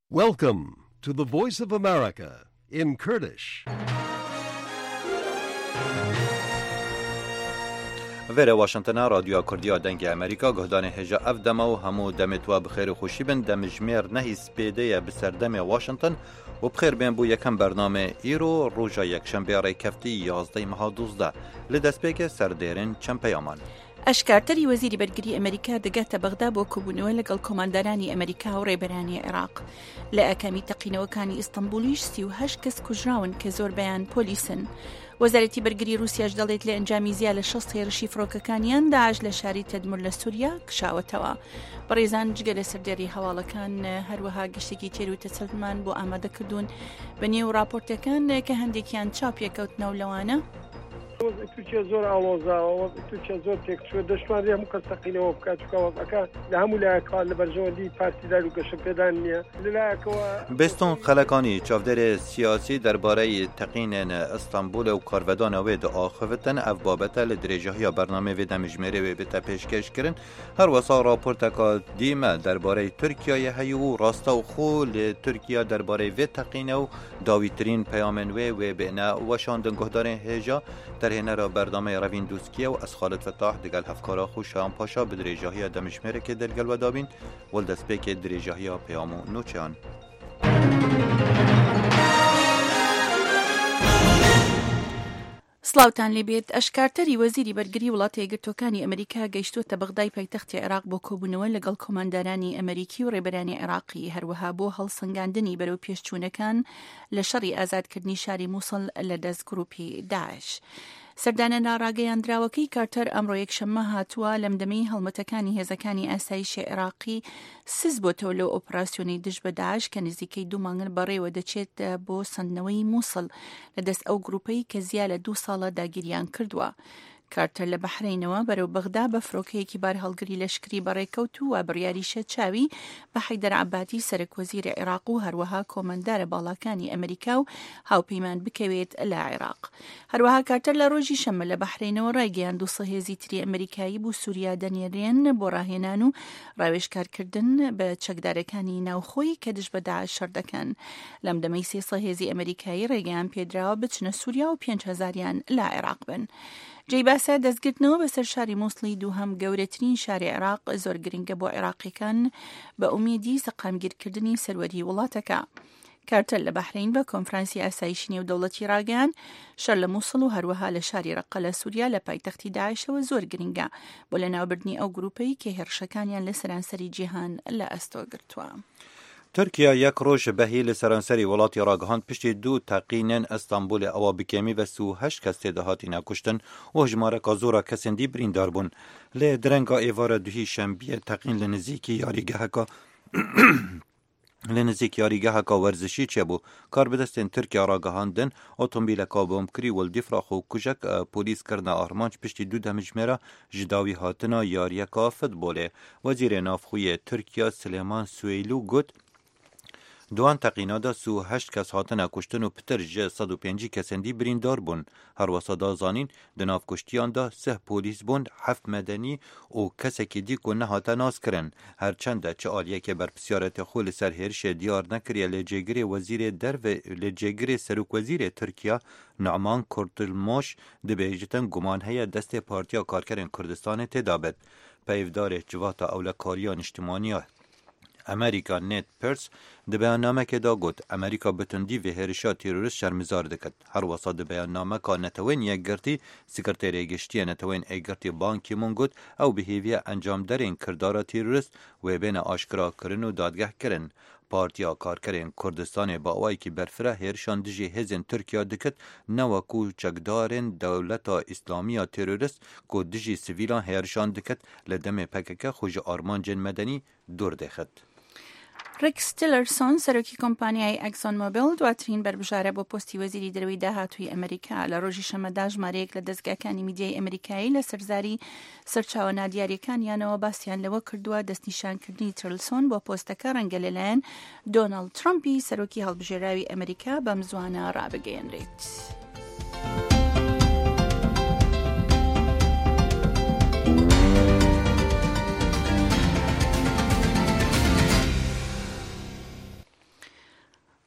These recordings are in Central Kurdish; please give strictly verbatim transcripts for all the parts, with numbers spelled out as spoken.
Welcome to the Voice of America in Kurdish. ویره واشنگتن رادیو کردی دنگ امریکا گهدان هجا اف دما و همو دمت و بخیر خوشی بن دمجمیر نهی سپیده بسردم واشنگتن و بخیر بین بو یکم برنامه ایرو روژا یک شنبه رای کفتی یازده ماه دوزده لدست بیک سردیرین چند پیامان. ئەشکارتەری وەزیری بەرگری ئەمریکا دەگاتە بەغدا بۆ کۆبوونەوە لەگەڵ کۆماندارانی ئەمریکا و ڕێبەرانی عێراق. لە ئەکامی تەقینەوەکانی ئیستانبولیش سی و هەشت کەس کوژراون کە زۆربەیان پۆلیسن. وەزارەتی بەرگری رووسیاش دەڵێت لە ئەنجامی زیاد لە شەست هێرشی فڕۆکەکانیان داعش لە شاری تەدمور لە سووریا کشاوەتەوە. بەڕێزان جگە لە سەردێری هەواڵەکان هەروەها گشتێکی تێر و تەسەڵمان بۆ ئامادەکردوون بەنێو راپۆرتەکان کە هەندێکیان چاپیەکەوتنەوە لەوانە. تووچە زۆر ئاڵۆزاوە تووچە زۆر تێکچووە دەشماری هەموو کەس تەقینەوە بکات چکەوەکە لە هەموو لایەکان لە بەرژەوەندی پارتیدار و گەشەپێدان نییە لەلایەکەوە بستون خەلەکانی چاودێر سیاسی دەربارەی تەقینên ئەستانبول و کارڤدانەوێ داخەوتن ئەف بابەتە لە درێژەیە بەرنامەوێ دەمژمێرەوێ بێتە پێشکەشکردن هەروەسا راپۆرتەکە دیمە دەربارەی تورکیای هەیە و ڕاستە و خۆ لە تورکیا دەربارەی وێ تەقینە و داویترین پەیامên wê wê bêne weşandin guhdarên hêja terhênera berdameyê Revîn Dûskiye û ez Xalid Fettah digel hevkara xwe Şahan Paşa bi dirêjahiya demijmêrekê dergel we dabîn wel destpêkê dirêjahiya peyam û nûçeyan. سلااوان لێبێت ئەشکارتەری وەزیری بەرگری وڵاتە یەکگرتووەکانی ئەمریکا گەیشتووەتە بەغدای پایتەختی عێراق بۆ کۆبوونەوە لەگەڵ کۆماندارانی ئەمریکی و ڕێبەرانی عێراقی هەروەها بۆ هەڵسەنگاندنی بەرەو پێشچوونەکان لە شەڕی ئازادکردنی شاری مووسڵ لە دەست گروپی داعش. سەردانە ناڕاگەیاندراوەکەی کارتەر ئەمڕۆ یەکشەممە هاتووە لەمدەمەی هەڵمەتەکانی هێزەکانی ئاسایشی عێراقی سز بۆتەوە لەو ئۆپراسیۆنی دژ بە داعش کە نزیکەی دوو مانگن بەڕێوە دەچێت بۆ سندنەوەی مووسڵ لەدەست ئەو گروپەی کە زیاد لە دوو ساڵە داگیریان کردووە. کارتەر لە بەحرینەوە بەرەو بەغدا بە فڕۆکەیەکی بار هەڵگری لەشکری بەڕێکەوت و بڕیاریشە چاوی بە حەیدەر عەبادی سەرۆکوەزیری عێراق و هەروەها کۆمەندارە باڵاکانی ئەمریکا و هاوپەیمان بکەوێت لە عێراق. هەروەها کارتەر لە ڕۆژی شەممە لە بەحرینەوە ڕایگەیاند و سەهێزی تری ئەمریکایی بۆ سووریا دەنێرێن بۆ ڕاهێنان و ڕاوێژکارکردن بە چەکدارەکانی ناوخۆی کە دژ بە داعش شەڕ دەکەن. لەمدەمەی سێ سەهێزی ئەمریکایی ڕێگەیان پێدراوە بچنە سووریا و پێنج هەزاریان لە عێراق بن. جێی باسە دەستگرتنەوە بەسەر شاری مووسڵی دووهەم گەورەترین شاری عێراق زۆر گرنگە بۆ عێراقیەکان بە ئومیدی سەقامگیرکردنی سەروەری وڵاتەکە. کارتەر لە بەحرین بە کۆنفرانسی ئاسایشی نێودەوڵەتی ڕاگەیاند شەڕ لە مووسڵ و هەروەها لە شاری ڕەقە لە سووریا لە پایتەختی داعشەوە زۆر گرنگە بۆ لەناوبردنی ئەو گروپەی کە هێرشەکانیان لە سەرانسەری جیهان لە ئەستۆ گرتووە. تورکیا یک روز بهی لسرانسری ولاتی راگهاند پشتی دو تقینن استانبول اوا بکمی و سو هشت کس تدهاتی نکشتن و هجماره کازورا کسندی بریندار بون. لی درنگا ایوار دوهی شنبیه تقین لنزیکی یاریگه هکا لنزیک یاریگه هکا ورزشی چه بو کار بدستین ترکیا راگهاندن اتومبیل کابوم کری ولدیفرا خو کجک پولیس کرنا آرمانچ پشتی دو دمجمره جداوی هاتنا یاریکا فوتباله. وزیر نافخوی ترکیا سلیمان سویلو گوت دوان تقینادا سو هشت کس هاتن کشتن و پتر جه صد و پنجی کسندی بریندار بون. هر وسادا زانین دناف کشتیان دا سه پولیس بون هفت مدنی و کسی که دی کنه هاتن ناز کرن. هر چند چه آلیه که بر پسیارت خول سرهرش دیار نکریه لجگری وزیر در و لجگری سروک وزیر ترکیا نعمان کورتلموش دبیجتن گمان هیا دست پارتیا کارکرین کردستان تدابد. پیفدار جواتا اولکاریان اجتماعی امریکا نیت پرس د بیاننامه که دا گوت امریکا بتندی و هرشا تیروریست شرمزار دکد. هر وسط د بیاننامه که نتوین یک گرتی سکرتری گشتی نتوین یک گرتی بانکی مون گوت او بهیوی انجام درین کردارا تیروریست و بین آشکرا کرن و دادگه کرن. پارتیا کارکرین کردستان با اوایی که برفره هرشان دجی هزین ترکیا دکت نوکو چکدارین دولتا اسلامی تیروریست که دجی سویلان هرشان دکت لدم پکک خوش آرمان جن مدنی دور دخت. ریکس تیلرسون سەرۆکی کۆمپانیای ئەکسۆن مۆبیل دواترین بربژارە بۆ پۆستی وەزیری دەرەوەی داهاتووی ئەمریکا لە ڕۆژی شەمەدا ژمارەیەک لە دەستگاکانی میدیای ئەمریکایی لە سەرزاری سەرچاوە نادیاریەکانیانەوە باسییان لەوە کردووە دەستنیشانکردنی تیلرسۆن بۆ پۆستەکە ڕەنگە لەلایەن دۆناڵد ترامپی سەرۆکی هەڵبژێراوی ئەمریکا بەم زوانە ڕابگەیەنرێت.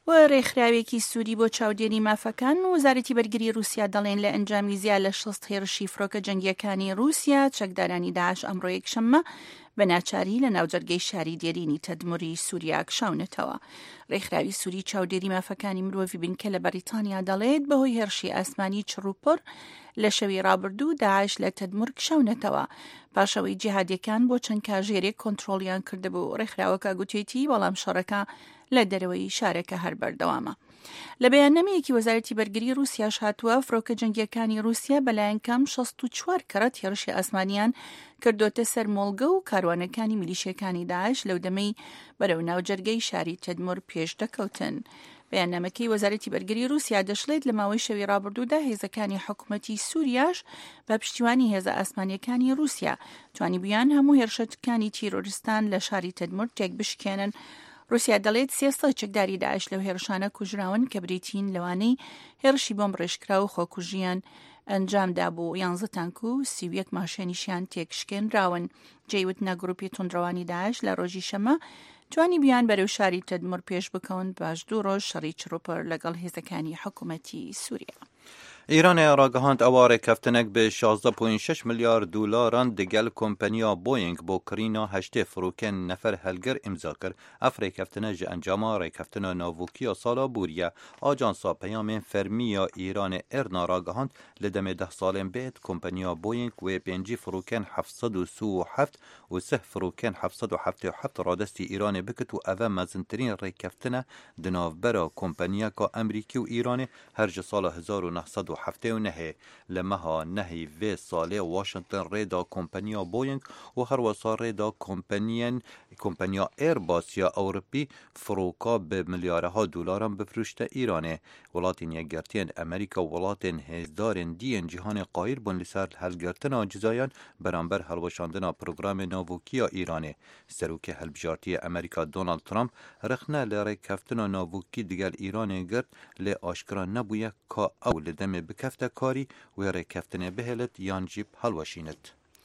و ڕێکخراوێکی سووری بۆ چاودێری مافەکان و وەزارەتی بەرگری رووسیا دەڵێن لە ئەنجامی زیاد لە شەست هێرشی فڕۆکە جەنگیەکانی رووسیا چەکدارانی داعش ئەمڕۆ یەکشەممە بە ناچاری لە ناوجەرگەی شاری دێرینی تەدموری سووریا کشاونەتەوە. ڕێکخراوی سووری چاودێری مافەکانی مرۆڤی بنکە لە بەریتانیا دەڵێت بەهۆی هێرشی ئاسمانی چڕوپڕ لە شەوی ڕابردوو داعش لە تەدمور کشاونەتەوە پاشەوەی جیهادیەکان بۆ چەند کاژێرێک کۆنتترۆلیان کردبوو. ڕێکخراوەکە گوتێتی بەڵام شەڕەکە لە دەرەوەی شارەکە هەر بەردەوامە. لە بەیاننامەیەکی وەزارەتی بەرگری رووسیاش هاتووە فڕۆکە جەنگیەکانی رووسیا بەلایەن کەم شەست و چوار کەرەت هێرشی ئاسمانیان کردوتە سەر مۆڵگە و کاروانەکانی میلیشیەکانی داعش لەو دەمەی بەرەو ناوجەرگەی شاری تەدمور پێش دەکەوتن. بەیاننامەکەی وەزارەتی بەرگری رووسیا دەشڵێت لە ماوەی شەوی ڕابردوودا هێزەکانی حکوومەتی سووریاش بە پشتیوانی هێزە ئاسمانیەکانی رووسیا توانی بیان هەموو هێرشەکانی تیرۆریستان لە شاری تەدمور تێک بشکێنن. رووسیا دەڵێت سێسە چەکداری داعش لەو هێرشانە کوژراون کە بریتین لەوانەی هێرشی بۆم ڕێژکرا و خۆکوژیان ئەنجامدا بوو. یانزە تانک و سیویەک ماشێنیشیان تێکشکێنراون. جێیوت نەگروپی توندڕەوانی داعش لە ڕۆژی شەمە توانی بیان بەرەو شاری تەدمور پێش بکەون باش دوو ڕۆژ شەڕی چڕوپڕ لەگەڵ هێزەکانی حکوومەتی سووریا. ایران ڕاگەهاند ئەوا ڕێککەوتنێک بە شازدە پۆینت شەش ملیار دولاران دەگەل کۆمپەنیا بۆینگ بۆ کڕینە هەشتێ فڕۆکێن نەفەر هەلگەر ئیمزا کرد. ئەف ڕێککەوتنە ji ئەنجاما ڕێککەوتنە ناوۆکیە ساڵا بووریە. ئاجانسا پەیامên فەرمیە ئیرانê ئێرنا ڕاگەهاند لە دەمێ دەه ساڵên بێت کۆمپەنیا بۆینگ wê pêncî فڕۆکên hevsed û sî û heft û sih فڕۆکên hevsed û heftê û heft radestî Îranê bikit û ev e mezintirîn rêkkeftine di navbera kompaniyeka Emerîkî û Îranê her ji sala hezar û neh sed û heftê û nehê. Li meha nehî vê salê Washington rêda kompanya Boeing û her wesa rêda kompanyên kompanya Airbus ya Ewropî firoka bi milyareha dolaran bifrûşte Îranê. Welatên yekgertiyên Amerîka û welatên hêzdarên diyên cîhanê qayîr bûn li ser helgirtina cizayan beramber helweşandina programê navûkiya Îranê. Serokê helbijartiya Amerîka Donald Trump rexne li rêkeftina navûkî digel Îranê girt lê aşkira nebûye ka ew li demê bikefte karî wê rêkeftinê bihêlit yan jî helweşînit.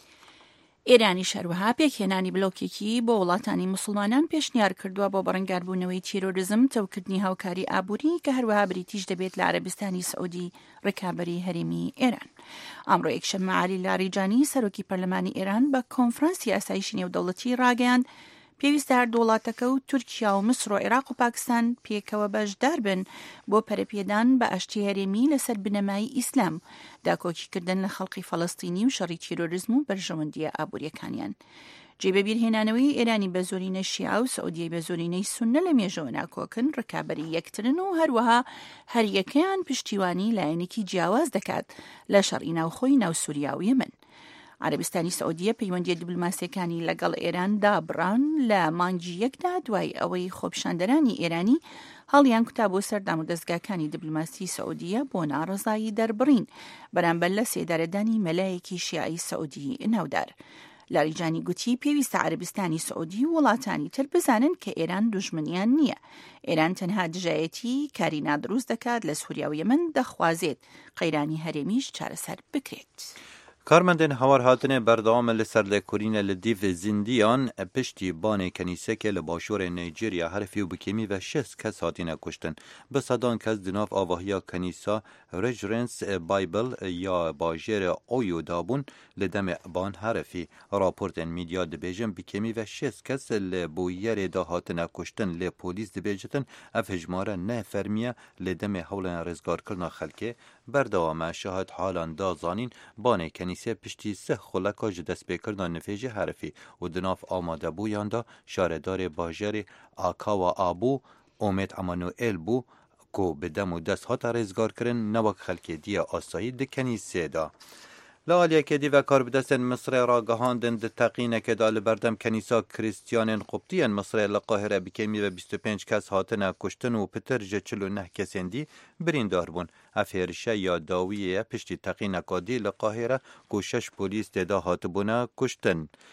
ئێرانی شەروەها پێکهێنانی بلۆکێکی بۆ وڵاتانی موسڵمانان پێشنیار کردووە بۆ بەڕەنگاربوونەوەی تیرۆریزم تەوکردنی هاوکاری ئابووری کە هەروەها بریتیش دەبێت لە عەرەبستانی سعودی ڕێکابەری هەرێمی ئێران. ئەمڕۆ یەکشەممە عالی لاریجانی سەرۆکی پەرلەمانی ئێران بە کۆنفرانسی ئاسایشی نێودەوڵەتی ڕاگەیاند پێویستە هەردوو وڵاتەکە و تورکیا و مسر و عێراق و پاکستان پێکەوە بەشدار بن بۆ پەرەپێدان بە ئاشتی هەرێمی لەسەر بنەمای ئیسلام داکۆکیکردن لە خەڵقی فەڵەستینی و شەڕی تیرۆریزم و بەرژەوەندیە ئابوووریەکانیان. جێبەبیرهێنانەوەی ئێرانی بە زۆرینە شیعە و سعودیەی بە زۆرینەی سوننە لە مێژەوە ناکۆکن ڕکابەری یەکترن و هەروەها هەریەکەیان پشتیوانی لایەنێکی جیاواز دەکات لە شەڕی ناوخۆی ناو سووریا و یەمن. عەرەبستانی سعودیە پەیوەندیە دیبلۆماسیەکانی لەگەڵ ئێران دابڕان لە مانگی یەکدا دوای ئەوەی خۆپیشاندەرانی ئێرانی هەڵیان کوتا بۆ سەردام و دەستگاکانی دیبلۆماسی سعودیە بۆ ناڕەزایی دەربڕین بەرامبەر لە سێدارەدانی مەلایەکی شیعی سعودی ناودار. لاریجانی گوتی پێویستە عەرەبستانی سعودی و وڵاتانی تر بزانن کە ئێران دوژمنیان نییە. ئێران تەنها دژایەتی کاری نادروست دەکات لە سووریا و یەمن دەخوازێت قەیرانی هەرێمیش چارەسەر بکرێت. کارمەندên هەوار هاتنê berdewam li ser lêkolînê li dîv zindiyan piştî banê kenîsekê li başûrê Nîjerya herfî û bi kemî ve şêst kes hatîne kuştin. Bi sedan kes di nav avahiya kenîsa Reverence Bible ya bajêrê Oyo dabûn li demê ban herfî. Raportên mîdya dibêjin bi kemî ve şêst kes li bûyerê de hatine kuştin lê polîs dibêjitin ev hejmare ne fermiye li demê hewlên rêzgarkirina xelkê berdewame şahid halan da zanîn banê kenîsê piştî sih xuleka ji destpêkirina nifêjê herifî û di nav amadebûyan da şaredarê bajêrê Akawa abû Omed Emanuel bû ku bi dem û dest hata rêzgarkirin newek xelkê diya asayî di kenîsê da. Li aliyekê dî ve karbidestên Misrê ragihandin di teqînekê da li berdem kenîsa Krîstiyanên Qubtiyên Misrê li Qahire bi kemî ve bîst û pênc kes hatine kuştin û pitir ji çil û neh kesên dî birîndar bûn. Ev hêrişe ya dawiyê ye piştî teqîneka dî li Qahire ku şeş polîs têda hatibûne kuştin.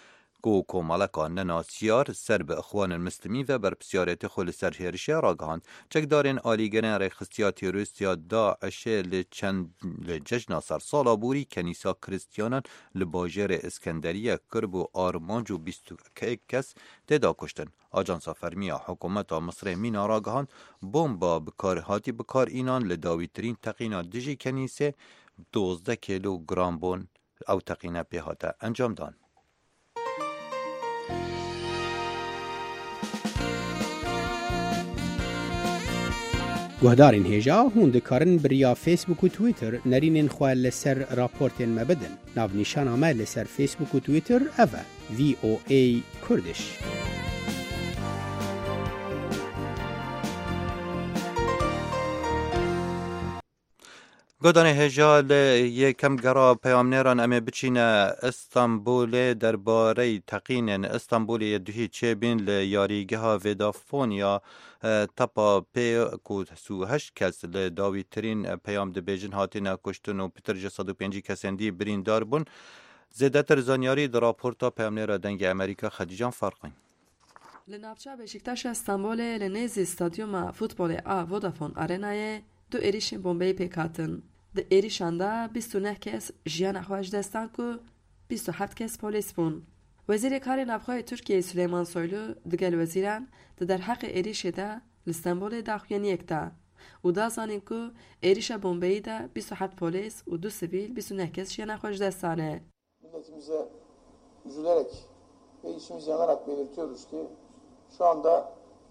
کو کومالکا نناسیار سر به اخوان المسلمی و بر بسیارت خل سر هرشی راگهاند چکدارین آلیگرین ریخستیا تیروریستیا داعش لچند لججنا سر سالا بوری کنیسا کریستیانان لباجر اسکندریه کرب و آرمانج و بیست و یک کس تدا کشتن. آجانسا فرمیا حکومت مصر مینا راگهاند بمبا بکار هاتی بکار اینان لداویترین تقینا دجی کنیسه دوزده کیلوگرام بون او تقینا پیهاته انجام دان. گهدارین هیجا هون دکارن بریا فیسبوک و تویتر نرینین خواه لسر راپورتین مبدن. ناو نیشان آمه لسر فیسبوک و تویتر اوه وی او ای کردش. گودان هجال یکم گرا پیامنران امی بچینه استانبول درباره تقین استانبول یدهی چه بین لیاریگه ها ودافونیا تپا پی کود سو هشت کس لداوی ترین پیام ده بیجن هاتی نکشتن و پتر جسد و پنجی کسندی برین دار بون زیده تر زانیاری در راپورتا پیامنر دنگ امریکا خدیجان فرقین. لنابچه بشکتاش استانبول لنیزی استادیوم فوتبال آ ودافون آرنای دو ایریشن بومبی پیکاتن. ده ایریشان دا بیست و نه کس جیان اخواج دستان که بیست و هفت کس پولیس بون. وزیر کار نفخواه ترکیه سلیمان سویلو دگل وزیران ده در حق ایریش دا لستانبول داخوینی اکتا. و دا زانین که ایریش بومبی دا بیست و هفت پولیس و دو سیویل بیست و نه کس جیان اخواج دستانه. Milletimize üzülerek ve içimiz yanarak belirtiyoruz ki şu anda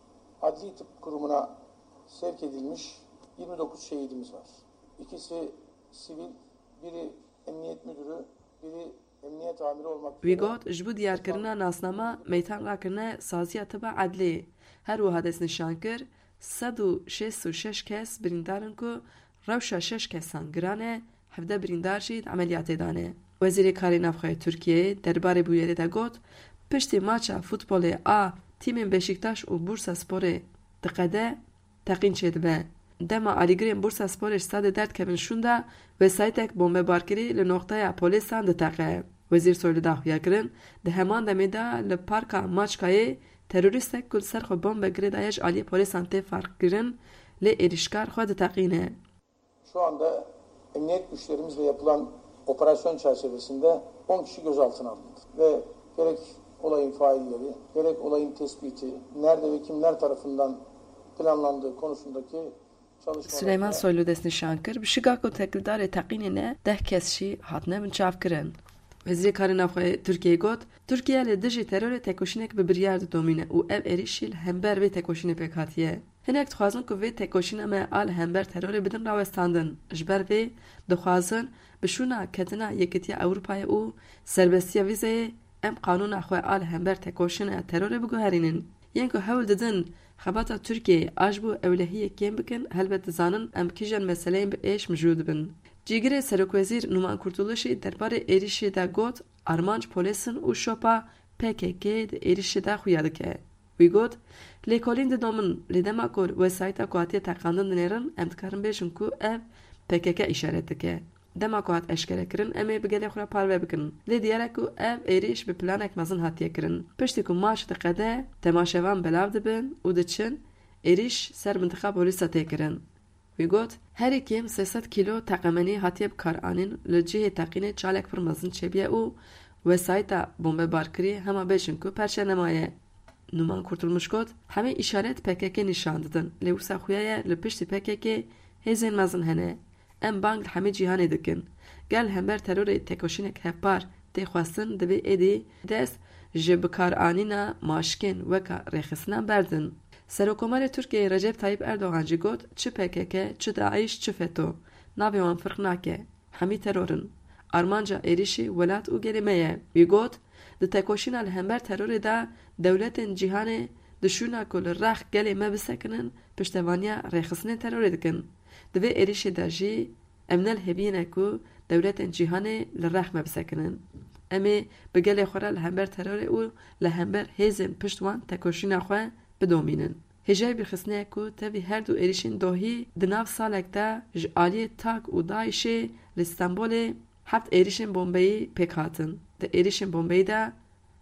Adli Tıp Kurumu'na sevk edilmiş yirmi dokuz şehidimiz var. İkisi sivil, biri emniyet müdürü, biri emniyet amiri olmak üzere. ویگوت جبو دیار کرنا ناسنامه میتان را کرنا سازی تبع عدلی. هر و حدث نشان کر صد و شش و شش کس بریندارن که روشا شش کسان گرانه هفده بریندار شید عملیات دانه. وزیر کاری نفخواه ترکیه درباره بویره دا گوت پشتی ماچا فوتبال آ تیم بشکتاش و بورسا سپوره دقیده تقین شد به. دما آلیگرین بورسا سپورش ساده درد کبن شونده و سایتک بومبه بارکری لنقطه پولیسان دتاقه. وزیر سویل داخویا کرن ده همان دمیده لپارکا ماچکای تروریستک کل سرخ بومبه گرید آیش آلی پولیسان تی فرق کرن لی ایریشکار خواه دتاقینه. Şu anda emniyet güçlerimizle yapılan operasyon çerçevesinde on kişi gözaltına alındı. Ve gerek olayın failleri, gerek olayın tespiti, nerede ve kimler tarafından planlandığı konusundaki çalışmalar... سلیمان سویلو دست نشان کرد بشگاه که تکلدار تقینی نه ده کسشی حتنه بنچاف کرن. وزیر کار نفخواه ترکیه گوت ترکیه لدجی ترور تکوشینک به بریارد دومینه و او ایریشیل همبر وی تکوشینه پیکاتیه. هنک دخوازن که وی تکوشینه ما آل همبر ترور بدن راوستاندن. جبر وی دخوازن بشونا کتنا یکتیا اوروپای او سربستیا ویزه ام قانون اخواه آل همبر تکوشینه ترور بگوهرینن. یعنی که هول ددن خباتا ترکیه آجبو اولهیه کم بکن هلبت زانن ام کیجان مسئله به ایش مجود بن. جیگره سرک وزیر نومان کرتولشی درباره ایریشی دا گوت آرمانج پولیسن و شوپا پککی دا ایریشی دا خویاده که. وی گوت لیکولین دا دومن لیدما کور و سایتا کواتیه تاقاندن دنیرن امتکارن بیشن که اف پکک اشارت که. دما کوات اشکره کرن امی بگلی خورا پالوه بکن. لی دیاره که اف ایریش به پلانک مزن هاتیه کرن. پشتی که ماش دقیده تماشوان بلاو دبن و دچن ایریش سر منطقه پولیسا تی کرن. وی گوت هری کم سیصد کیلو تقمنی هاتیه بکار آنین لجیه تقینه چالک پر مزن چبیه او و سایتا بومبه بارکری همه بیشن که پرچه نمایه. نومان kurtulmuş گوت همه اشارت پکک نشان دادن. لیوسا خویه لپشت پکک هزین مزن هنه. ام بانگ همه جهانی دکن. گل همبر ترور تکوشینک هپار تی خواستن دوی ایدی دست جبکار آنینا ماشکن وکا ریخسنا بردن. سرکومار ترکیه رجب طیب اردوغان جی گوت چه پکک چه داعش چه فتو ناوی وان فرق ناکه همی ترورن. آرمانجا ایریشی ولات او گریمه وی گوت ده تکوشینا لهمبر ترور دا دولت جهانی دشونا کل رخ گلی ما بسکنن پشتوانیا ریخسنه ترور دکن. دوی ایریشی دا جی امنال هبینه که دولت جهانی لرخ ما بسکنن. امی بگلی خورا لهمبر ترور او لهمبر هیزن پشتوان تکوشینا خواه بدومینن. هجای برخصنه که تاوی هر دو ایریشین دوهی دناف سالک دا جعالی تاک و دایشه لستانبول هفت ایریشین بومبایی پیک هاتن. ده ایریشین بومبایی دا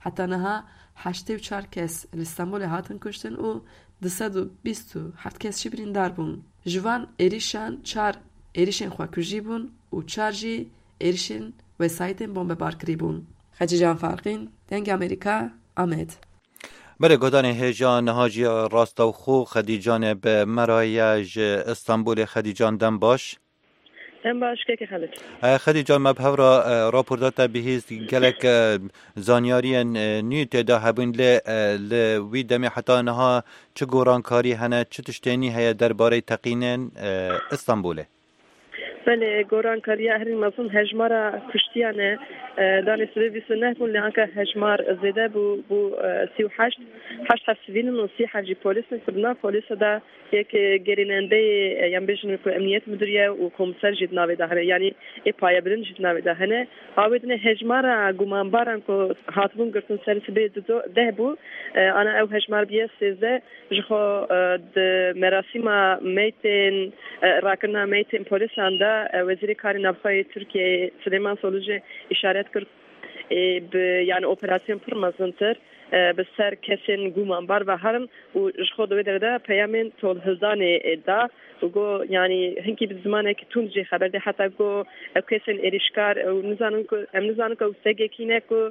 حتی نها هشتاد و چهار کس لإستانبول هاتن کشتن و دویست و بیست و هفت کس شی بریندار بون. جوان ایریشان چهار ایریشن خوا کجی بون و چهار جی ایریشن وسایتن بمب بار کری بون. خدیجان فارقین دنگ امریکا آمد. بله گودان هیجان نهاجی راستو خو خدیجان به مرایج استانبول خدیجان دم باش دم باش که خالد خدیجان مبهور را راپورتات بهیست گلک زانیاری نیت دا هبون ل ل وی دم حتی نها چه گورانکاری هنه چه تشتینی هیا درباره تقینن استانبوله. بله گورانکاری هری مزون هجمار کشتیانه دانشجوی بیست و نه بون لعنکه هجمار زده بو بو سی و هشت هشت سیویل و سی حجی پلیس کردن پلیس دا یک گریننده یعنی بیشتر که امنیت مدیریه و کمسر جد نوید هنه یعنی ای پایه برن جد نوید هنه آویدن هجمار گمانبارن که هاتبون گرتن سرس بید ده بو آن او هجمار بیه سیزده جخو د مراسم میتین راکنا میتین پلیس انده وزیر کاری نبخای ترکیه سلیمان سولوجی اشارت کرد به یعنی اپراسیون پرمزنتر به سر کسین گومانبار و هرم و جخو دوی درده پیامین طول هزدان دا و گو یعنی هنگی به زمانه که تون جی خبر ده حتی گو کسین ایریشکار و نزانون که ام نزانون که سگه کینه که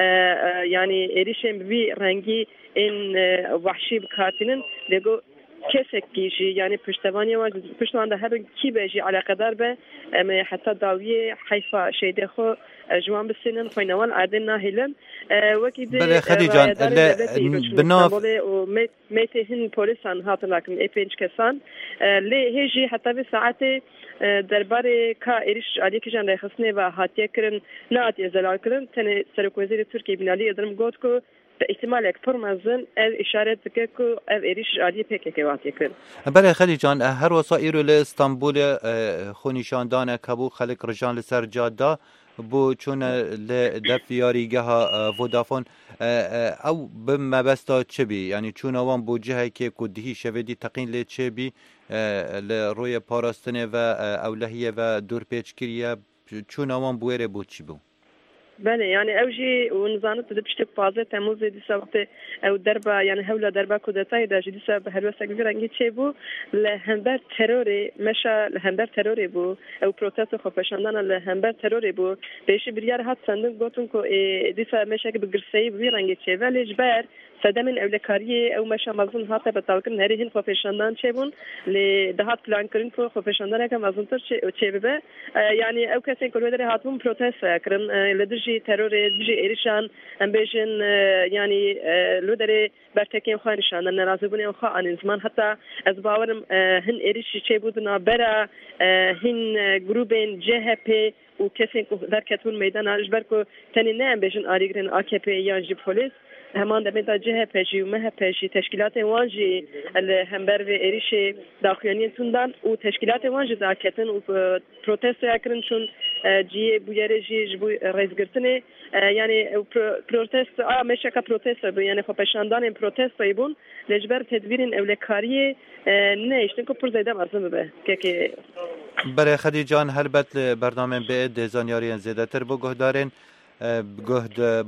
یعنی ایریشن بی رنگی این وحشی بکاتینن دیگو کسک کیجی یعنی پشتوانی و پشتوان ده هر کی بیجی علاقه دار به حتی داویه حیفا شیده خو جوان بسینن خوینوان عادن ناهیلن وکی ده بله خدیجان بناف و میته هن پولیسان هات لکن ای پنج کسان لی هیجی حتی به ساعت درباره کا ایریش علی که جان رخصنه و هاتیه کرن نات ازلال کرن تن سرک وزیر ترکیه بنالی ادرم گفت که احتمال یک فرمازن از اشاره دکه که از ایریش عادی پک که واقعی کرد. بله خدیجان هر وسایل ل استانبول خونیشاندان کبو خلق رجان لسر جاده بو چون ل دفیاریگه ودافون او به مبستا چه بی یعنی چون اوان بو جهه که کدهی شودی تقین ل چه بی ل روی پاراستنه و اولهیه و دور پیچ کریه چون اوان بویره بو چی بو؟ بله يعني اوجي ونظانت دبشت بازه تموز دي سوقت او دربا يعني هولا دربا كودتاي دا جدي سبب هلوسا غيرانگي تشبو لهمبر تروري مشا لهمبر تروري بو او بروتست خوفشاندان لهمبر تروري بو بيش بريار هات سندن گوتن كو دي سبب مشا بغرسي غيرانگي تشبو لجبر سدمن اولکاری او مشا مزون هات بتاوکن هری هن خوفشاندان چبون ل دهات پلان کرین کو خوفشاندان که مزون تر چبه يعني او کسی کلو در هاتون پروتست کرن لدجی ترور دجی ایریشان امبیشن يعني لو در برتکین خوانشان ناراضی بودن خو ان زمان حتی از باورم هن ایریش چبودنا برا هن گروبن جه پی و کسی که در کتون میدان اجبر کو تنی نه امبیشن آریگرن آکپی یا جی پلیس همان دمید جه پژی و مه پژی تشکیلات وانجی الهمبر و ایریش داخلیانی توندان و تشکیلات وانجی داکتن و پروتست اکرن چون جی بویرجی جبو رئیسگرتنه یعنی پروتست آ میشه که پروتست بود یعنی خب پشاندان پروتست ایبون لجبر تدبیرین اولکاری نه اشتن که پر زیاده مرزم به که که برای خدیجان هر بت برنامه به دزانیاری زیاده تر بو گهدارن گهد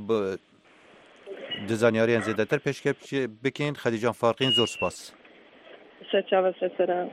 دزانیاری زیاده تر پیش بکین خدیجان فارقین زور سپاس سچاو سچرا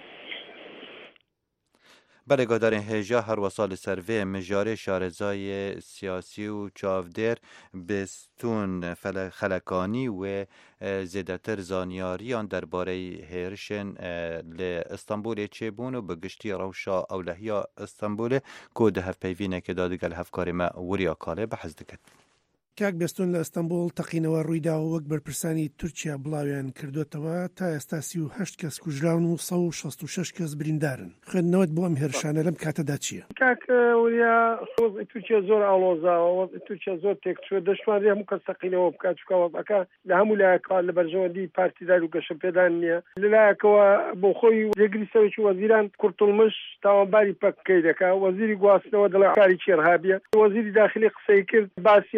بله گادارین هجا هر وسال سروی مجاره شارزای سیاسی و چاودر بستون خلکانی و زیادتر زانیاریان درباره هرشن ل استانبول چبون و بگشتی روشا اولهیا استانبول که ده هف پیوینه که دادگل هفکاری ما وریا کاله بحث دکت. کاک بستون لە ئەستەمبول تەقینەوە ڕوویدا و وەک بەرپرسانی تورکیا بڵاویان کردوێتەوە تا ئێستا سی و هەشت کەس کوژراون و سە و شەست و شەش کەس بریندارن. خوێندنەوەت بۆ ئەم هێرشانە لەم کاتەدا چییە؟ کاک وریا تورکیا زۆر ئاڵۆزاوە تورکیا زۆر تێکچووە دەشماری هەموو کەس تەقینەوە بکات چکەوە ئەکا لە هەموو لایەکەوە لە بەرژەوەندی پارتیدار و گەشە پێدان نییە لەلایەکەوە بۆ خۆی جێگری سەرۆکی وەزیران کورتڵمش تاوانباری پەککەی دەکا وەزیری گواستنەوە دەڵێ کاری چێرهابیە وەزیری داخلی قسەی کرد باسی ئەوەی نەکرد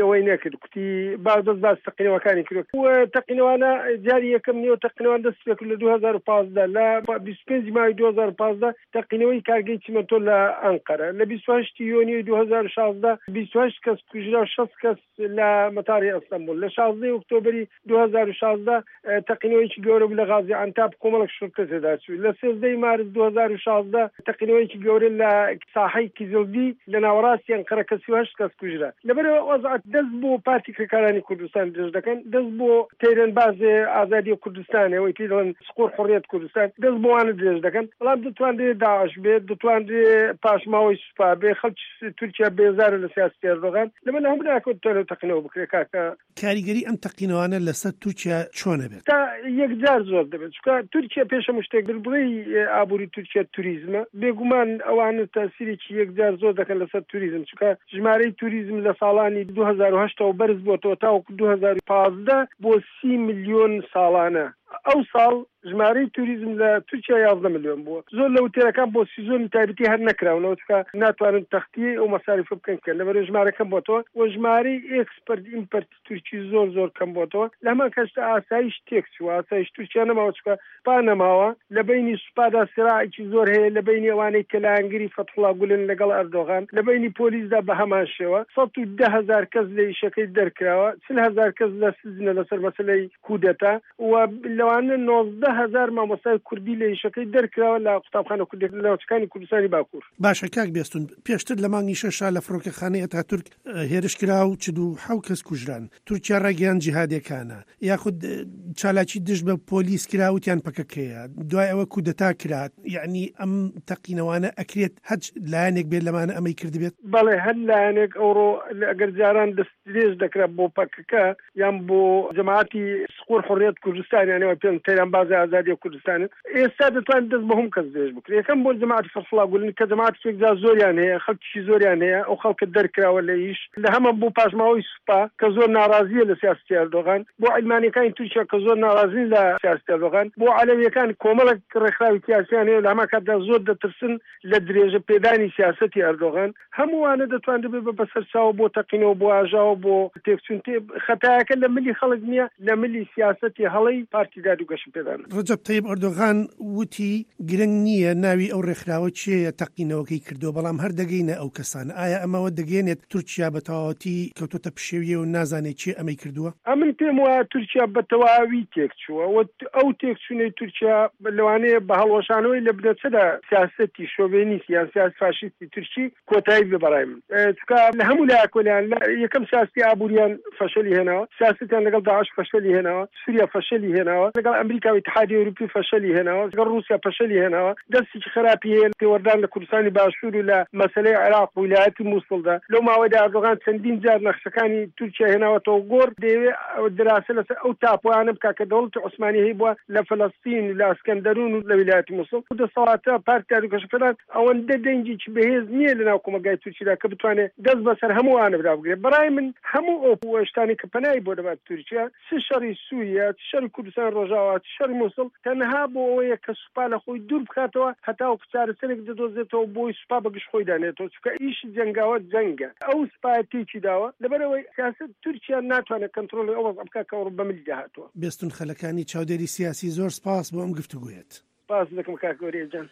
کرد کوتی باز باز تەقینەوەکانی کرد و تەقینەوانە جاری یەکەم نیوە تەقینەوان دەست پێ کرد لە دوو هەزار و پانزدە لە بیست و پێنج مای دوو هەزار و پانزدە تەقینەوەی کارگەی چیمەنتۆ لە ئەنقەرە لە بیست و هەشت یۆنیۆی دوو هەزار و شازدە بیست و هەشت کەس کوژرا و شەست کەس لە مەتاری ئەستەمبول لە شازدەی ئۆکتۆبری دوو هەزار و شازدە تەقینەوەیکی گەورە بوو لە غازی عەنتاب کۆمەڵێک شورتە تێدا چوو لە سێزدەی مارس دوو هەزار و شازدە تەقینەوەیکی گەورە لە ساحەی کیزڵدی لە ناوەڕاستی ئەنقەرە کە سی و هەشت کەس کوژرا لەبەرەوە وەزعەت دەست بۆ پارتی کرێکارانی کوردستان درێژ دەکەن دەست بۆ تەیرەنبازێ ئازادی کوردستانە ئەوەی پێی دەڵێن سقور حڕیەت کوردستان دەست بۆوانە درێژ دەکەن بەڵام دەتوانرێت داعش بێت دەتوانرێت پاشماوەی سوپا بێ خەڵکی تورکیا بێزارە لە سیاسی ئێردۆغان لەمە لە هەموو ناکەوت تۆرە تەقینەوە بکرێت کاکە کاریگەری ئەم تەقینەوانە لەسەر تورکیا چۆنە بێت تا یەکجار زۆر دەبێت چونکە تورکیا پێشەم شتێک بڵێ ئابووری تورکیا توریزمە بێگومان ئەوانە تاسیرێکی یەکجار زۆر دەکەن لەسەر توریزم چونکە ژمارەی توریزم لە ساڵانی دوو هەزار و هەشت و بەرز بۆتەوە تاوەکو دوو هەزار و پانزدە بۆ سی ملیۆن ساڵانە ئەو ساڵ ژمارەی توریزم لە تورکیا یازدە ملیۆن بووە زۆر لە وتێرەکان بۆ سیزۆنی تایبەتی هەر نەکراونەوە چکە ناتوانن تەختی ئەو مەساریفە بکەن کە لەبەرەوە ژمارەکەم بۆتەوە و ژمارەی ئێکسپەرت ئیمپەرتی تورکی زۆر زۆر کەم بۆتەوە لە هەمان کەستا ئاسایش تێک چووە ئاسایش تورکیا نەماوە چکە پا نەماوە لە بینی سوپادا سراعێکی زۆر هەیە لە بینی ئەوانەی کە لە ئەنگری فەتحوڵا گولن لەگەڵ ئەردۆغان لە بینی پۆلیسدا بە هەمان شێوە سەد و دە هەزار کەس لە ئیشەکەی دەرکراوە چل هەزار کەس لە سزنە لەسەر مەسەلەی کودەتا و لەوانە نۆزدە هەزار مامۆستای کوردی لە ئیشەکەی دەرکراوە لە قوتابخانە کوردستانی کوردستانی باکوور. باشە کاک بێستون پێشتر لە مانگی شەشا لە فڕۆکەخانەی ئەتاتورک هێرش کرا و چ و حەو کەس کوژران تورکیا ڕاگەیان جیهادیەکانە یاخود چالاکی دژ بە پۆلیس کراوتیان پەکەکەیە دوای ئەوە کودەتا کرات یعنی ئەم تەقینەوانە ئەکرێت هەچ لایەنێک بێت لەمانە ئەمەی کردبێت بەڵێ هەر لایەنێک ئەوڕۆ ئەگەر جاران دەست درێژ دەکرێت بۆ پەکەکە یان بۆ جەماعەتی سقور حڕیەت کوردستانیانەوە پێم تەیرانبازی ئازادی کوردستان ئێستا دەتوانێت دەست بە هەموو کەس درێژ بکرێت یەکەم بۆ جەماعەتی فەتحوڵا گولن کە جەماعەتێکدا زۆریان هەیە خەڵکی زۆریان هەیە ئەو خەڵکە دەرکراوە لە ئیش لە هەمە بۆ پاشماوەی سوپا کە زۆر ناڕازیە لە سیاسەتی ئەردۆغان بۆ عیلمانیەکانی تورکیا کە زۆر ناڕازین لە سیاسەتی ئەردۆغان بۆ عەلەویەکان کۆمەڵێک ڕێکخراوی سیاسییان هەیە لە هەمان کاتدا زۆر دەترسن لە درێژە پێدانی سیاسەتی ئەردۆغان هەمووانە دەتوانێت بێ بە بەسەرچاوە بۆ تەقینەوە بۆ ئاژاوە بۆ تێکچوون تێ خەتایەکە لە ملی خەڵک نییە لە ملی سیاسەتی هەڵەی پارتی دادو گەشت پێدان. ڕەجەب تەیب ئەردۆغان وتی گرنگ نییە ناوی ئەو ڕێکخراوە چیە تەقینەوەکەی کردو بەڵام هەر دەگەینە ئەو کەسان ئایا ئەمەوە دەگەێنێت تورکیا بە تەواوەتی کەوتۆتە پشێویە و نازانێت چی ئەمەی کردووە ئەمن پێم وایە تورکیا بە تەواوی تێکچووە ئەو تێکچوونەی تورکیا لەوانەیە بە هەڵوەشانەوەی لە بنەچەدا سیاسەتی شۆڤێنیستی یان سیاسی فاشیستی تورکی کۆتایی بێ بەڕای من چکە لە هەموو لایەکۆلیان یەکەم سیاسی ئابووریان فەشەلی هێناوە سیاستیان لەگەڵ داعش فەشەلی هێناوە سووریا فەشەلی هێناوە لەگەڵ ئەمریکا و اتحادیە ئەوروپی فەشەلی هێناوە لەگەڵ رووسیا فەشەلی هێناوە دەستێکی خراپی هەیە پێوەردان لە کوردستانی باشوور و لە مەسەلەی عێراق و ویلایەتی مووسڵدا لەو ماوەیەدا ئەردۆغان چەندین جار نەخشەکانی تورکیا هێناوەتەوە گۆڕ دەیەوێت دراسە لەسەر ئەو تاپوانە بکا کە دەوڵەتی عوسمانی هەیە بووە لە فەلەستین لە ئەسکەندەرون و لە ویلایەتی مووسڵ و دەسەڵاتە پارتی دادوگەشەکەدان ئەوەندە دەنگێکی بەهێز نییە لەناو کۆمەلگای تورکیادا کە بتوانێت دەست بەسەر هەمووانە برابگرێت بەڕای من هەموو ئەو شتانی کە پەنای بۆ دەبات تورکیا چ شەڕی سووریا چ شەڕی کوردستان ڕۆژاوا چ شەڕی مووسڵ تەنها بۆ ئەوەیە کە سوپا لە خۆی دوور بکاتەوە هەتا وەکو چارەسەرێک دەدۆزێتەوە بۆی سوپا بەگشت خۆی دانێتەوە چونکە ئیشی جەنگاوە جەنگە ئەو سوپا تێکی داوە لەبەرەوەی سیاست تورکیا ناتوانێت کەنترۆڵی ئەوە بکا کە ئەوڕۆ بەملی داهاتوە. بێستون خەلەکانی چاودێری سیاسی زۆر سپاس بۆ ئەم گفتوگویەت. سپاس دەکەم کاکۆریە جان.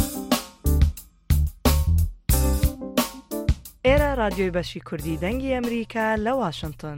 ئێرە رادیۆی بەشی کوردی دەنگی ئەمریکا لە واشنگتن.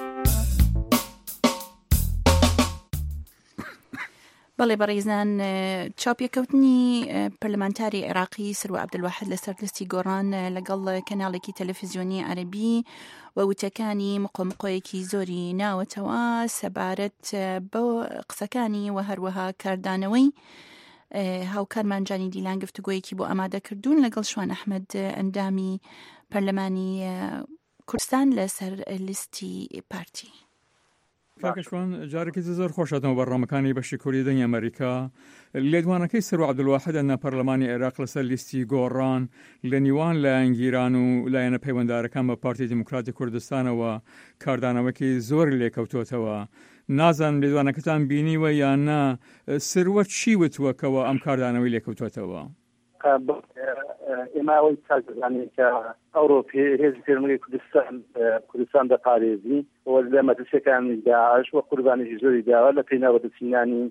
بەڵێ بەڕێزان چاپیەکەوتنی پەرلەمانتاری عێراقی سروە عەبدولواحید لەسەر دەستی گۆڕان لەگەڵ کەناڵێکی تەلەڤیزیۆنی عەرەبی و وتەکانی مقۆمقۆیەکی زۆری ناوەتەوە سەبارەت بە قسەکانی و هەروەها کاردانەوەی هاوکارمانجانی دیلان گفتوگۆیەکی بۆ ئامادە کردوون لەگەڵ شوان ئەحمەد ئەندامی پەرلەمانی کوردستان لەسەر لیستی پارتی. کاکەشوان جارێکی زۆر خۆشاتەوە بەڕامەکانی بەشی کوردی دەنگی ئەمریکا لێدوانەکەی سروە عەبدولواحید لە پەرلەمانی عێراق لەسەر لیستی گۆڕان لە نیوان لایەنگیران و لایەنە پەیوەنددارەکان بە پارتی دیموکراتی کوردستانەوە کاردانەوەکی زۆر لێکەوتوتەوە. نازانم لێدوانەکەتان بینیوە یان نا سروە چی وتووەکەوە ئەم کاردانەوەی لێکەوتوتەوە؟ ئێماوەی تاگەزانانی کە ئەوڕۆپی هێزی پێرمەری کوردستان کوردستان دەپارێزی و لە مەدرسەکانی داعش و قوربانیی زۆری داوە لە پێی ناوەدەچینانی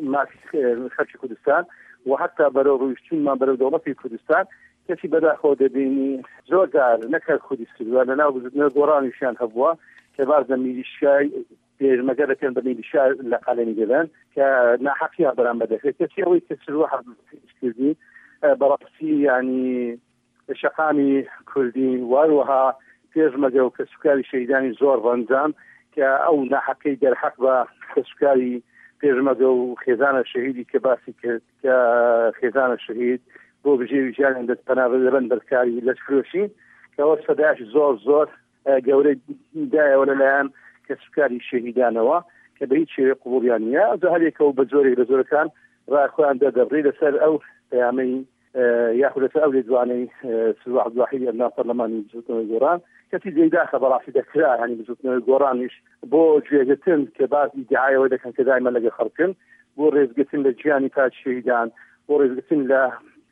خەڵکی کوردستان و حتا بەرەو ڕۆیشتنمان بەرەو دەوڵەتی کوردستان کەسی بەداخەوە دەبینی زۆردار نەکات خودی سروە لە ناو بزرگنەوە گۆڕانیشیان هەبووە کە باز لە میلیشیای پێشمەگە دەکەن بە میلیشیا لە قالێنی دەبن کە ناحەقیان بەرامبەر دەکرێت کەسی ئەوەی کە سروە حەزکردی بەڕاستی ینی شەقامی کوردی واروەها پێشمەگە و کەسوکاری شەهیدانی زۆر ڕەنجان کە ئەو ناحەقەی دەرحەق بە کەسوکاری پێشمەگە و خێزانە شەهیدی کە باسی کرد کە خێزانە شەهید بۆ بژێوی ژیانیان دەست پەنابە دەبن بەرکاری لەشکرۆشی کەەوە سەداش زۆر زۆر گەورەی دایەوە لەلایەن کەسوکاری شەهیدانەوە کە بە هیچ شێوەیە قبوڵیان نییە ئەو هەرێکەوە بە زۆرێک لە زۆرەکان ڕاخۆیان دەدەبڕی لەسەر ئەو پەیامەی یاخود لەسەر ئەو لێدوانەی سروع عەبدوڵواحید ئەرنا پەرلەمانی بزوتنەوەی گۆڕان کەسی جێداخە بەڕاستی دەکرا هەنی بزوتنەوەی گۆڕانیش بۆ گوێگرتن کە باسی دیعایەوە دەکەن کە دایمە لەگە خەڵکن بۆ ڕێزگرتن لە گیانی پاش شەهیدان بۆ ڕێزگرتن لە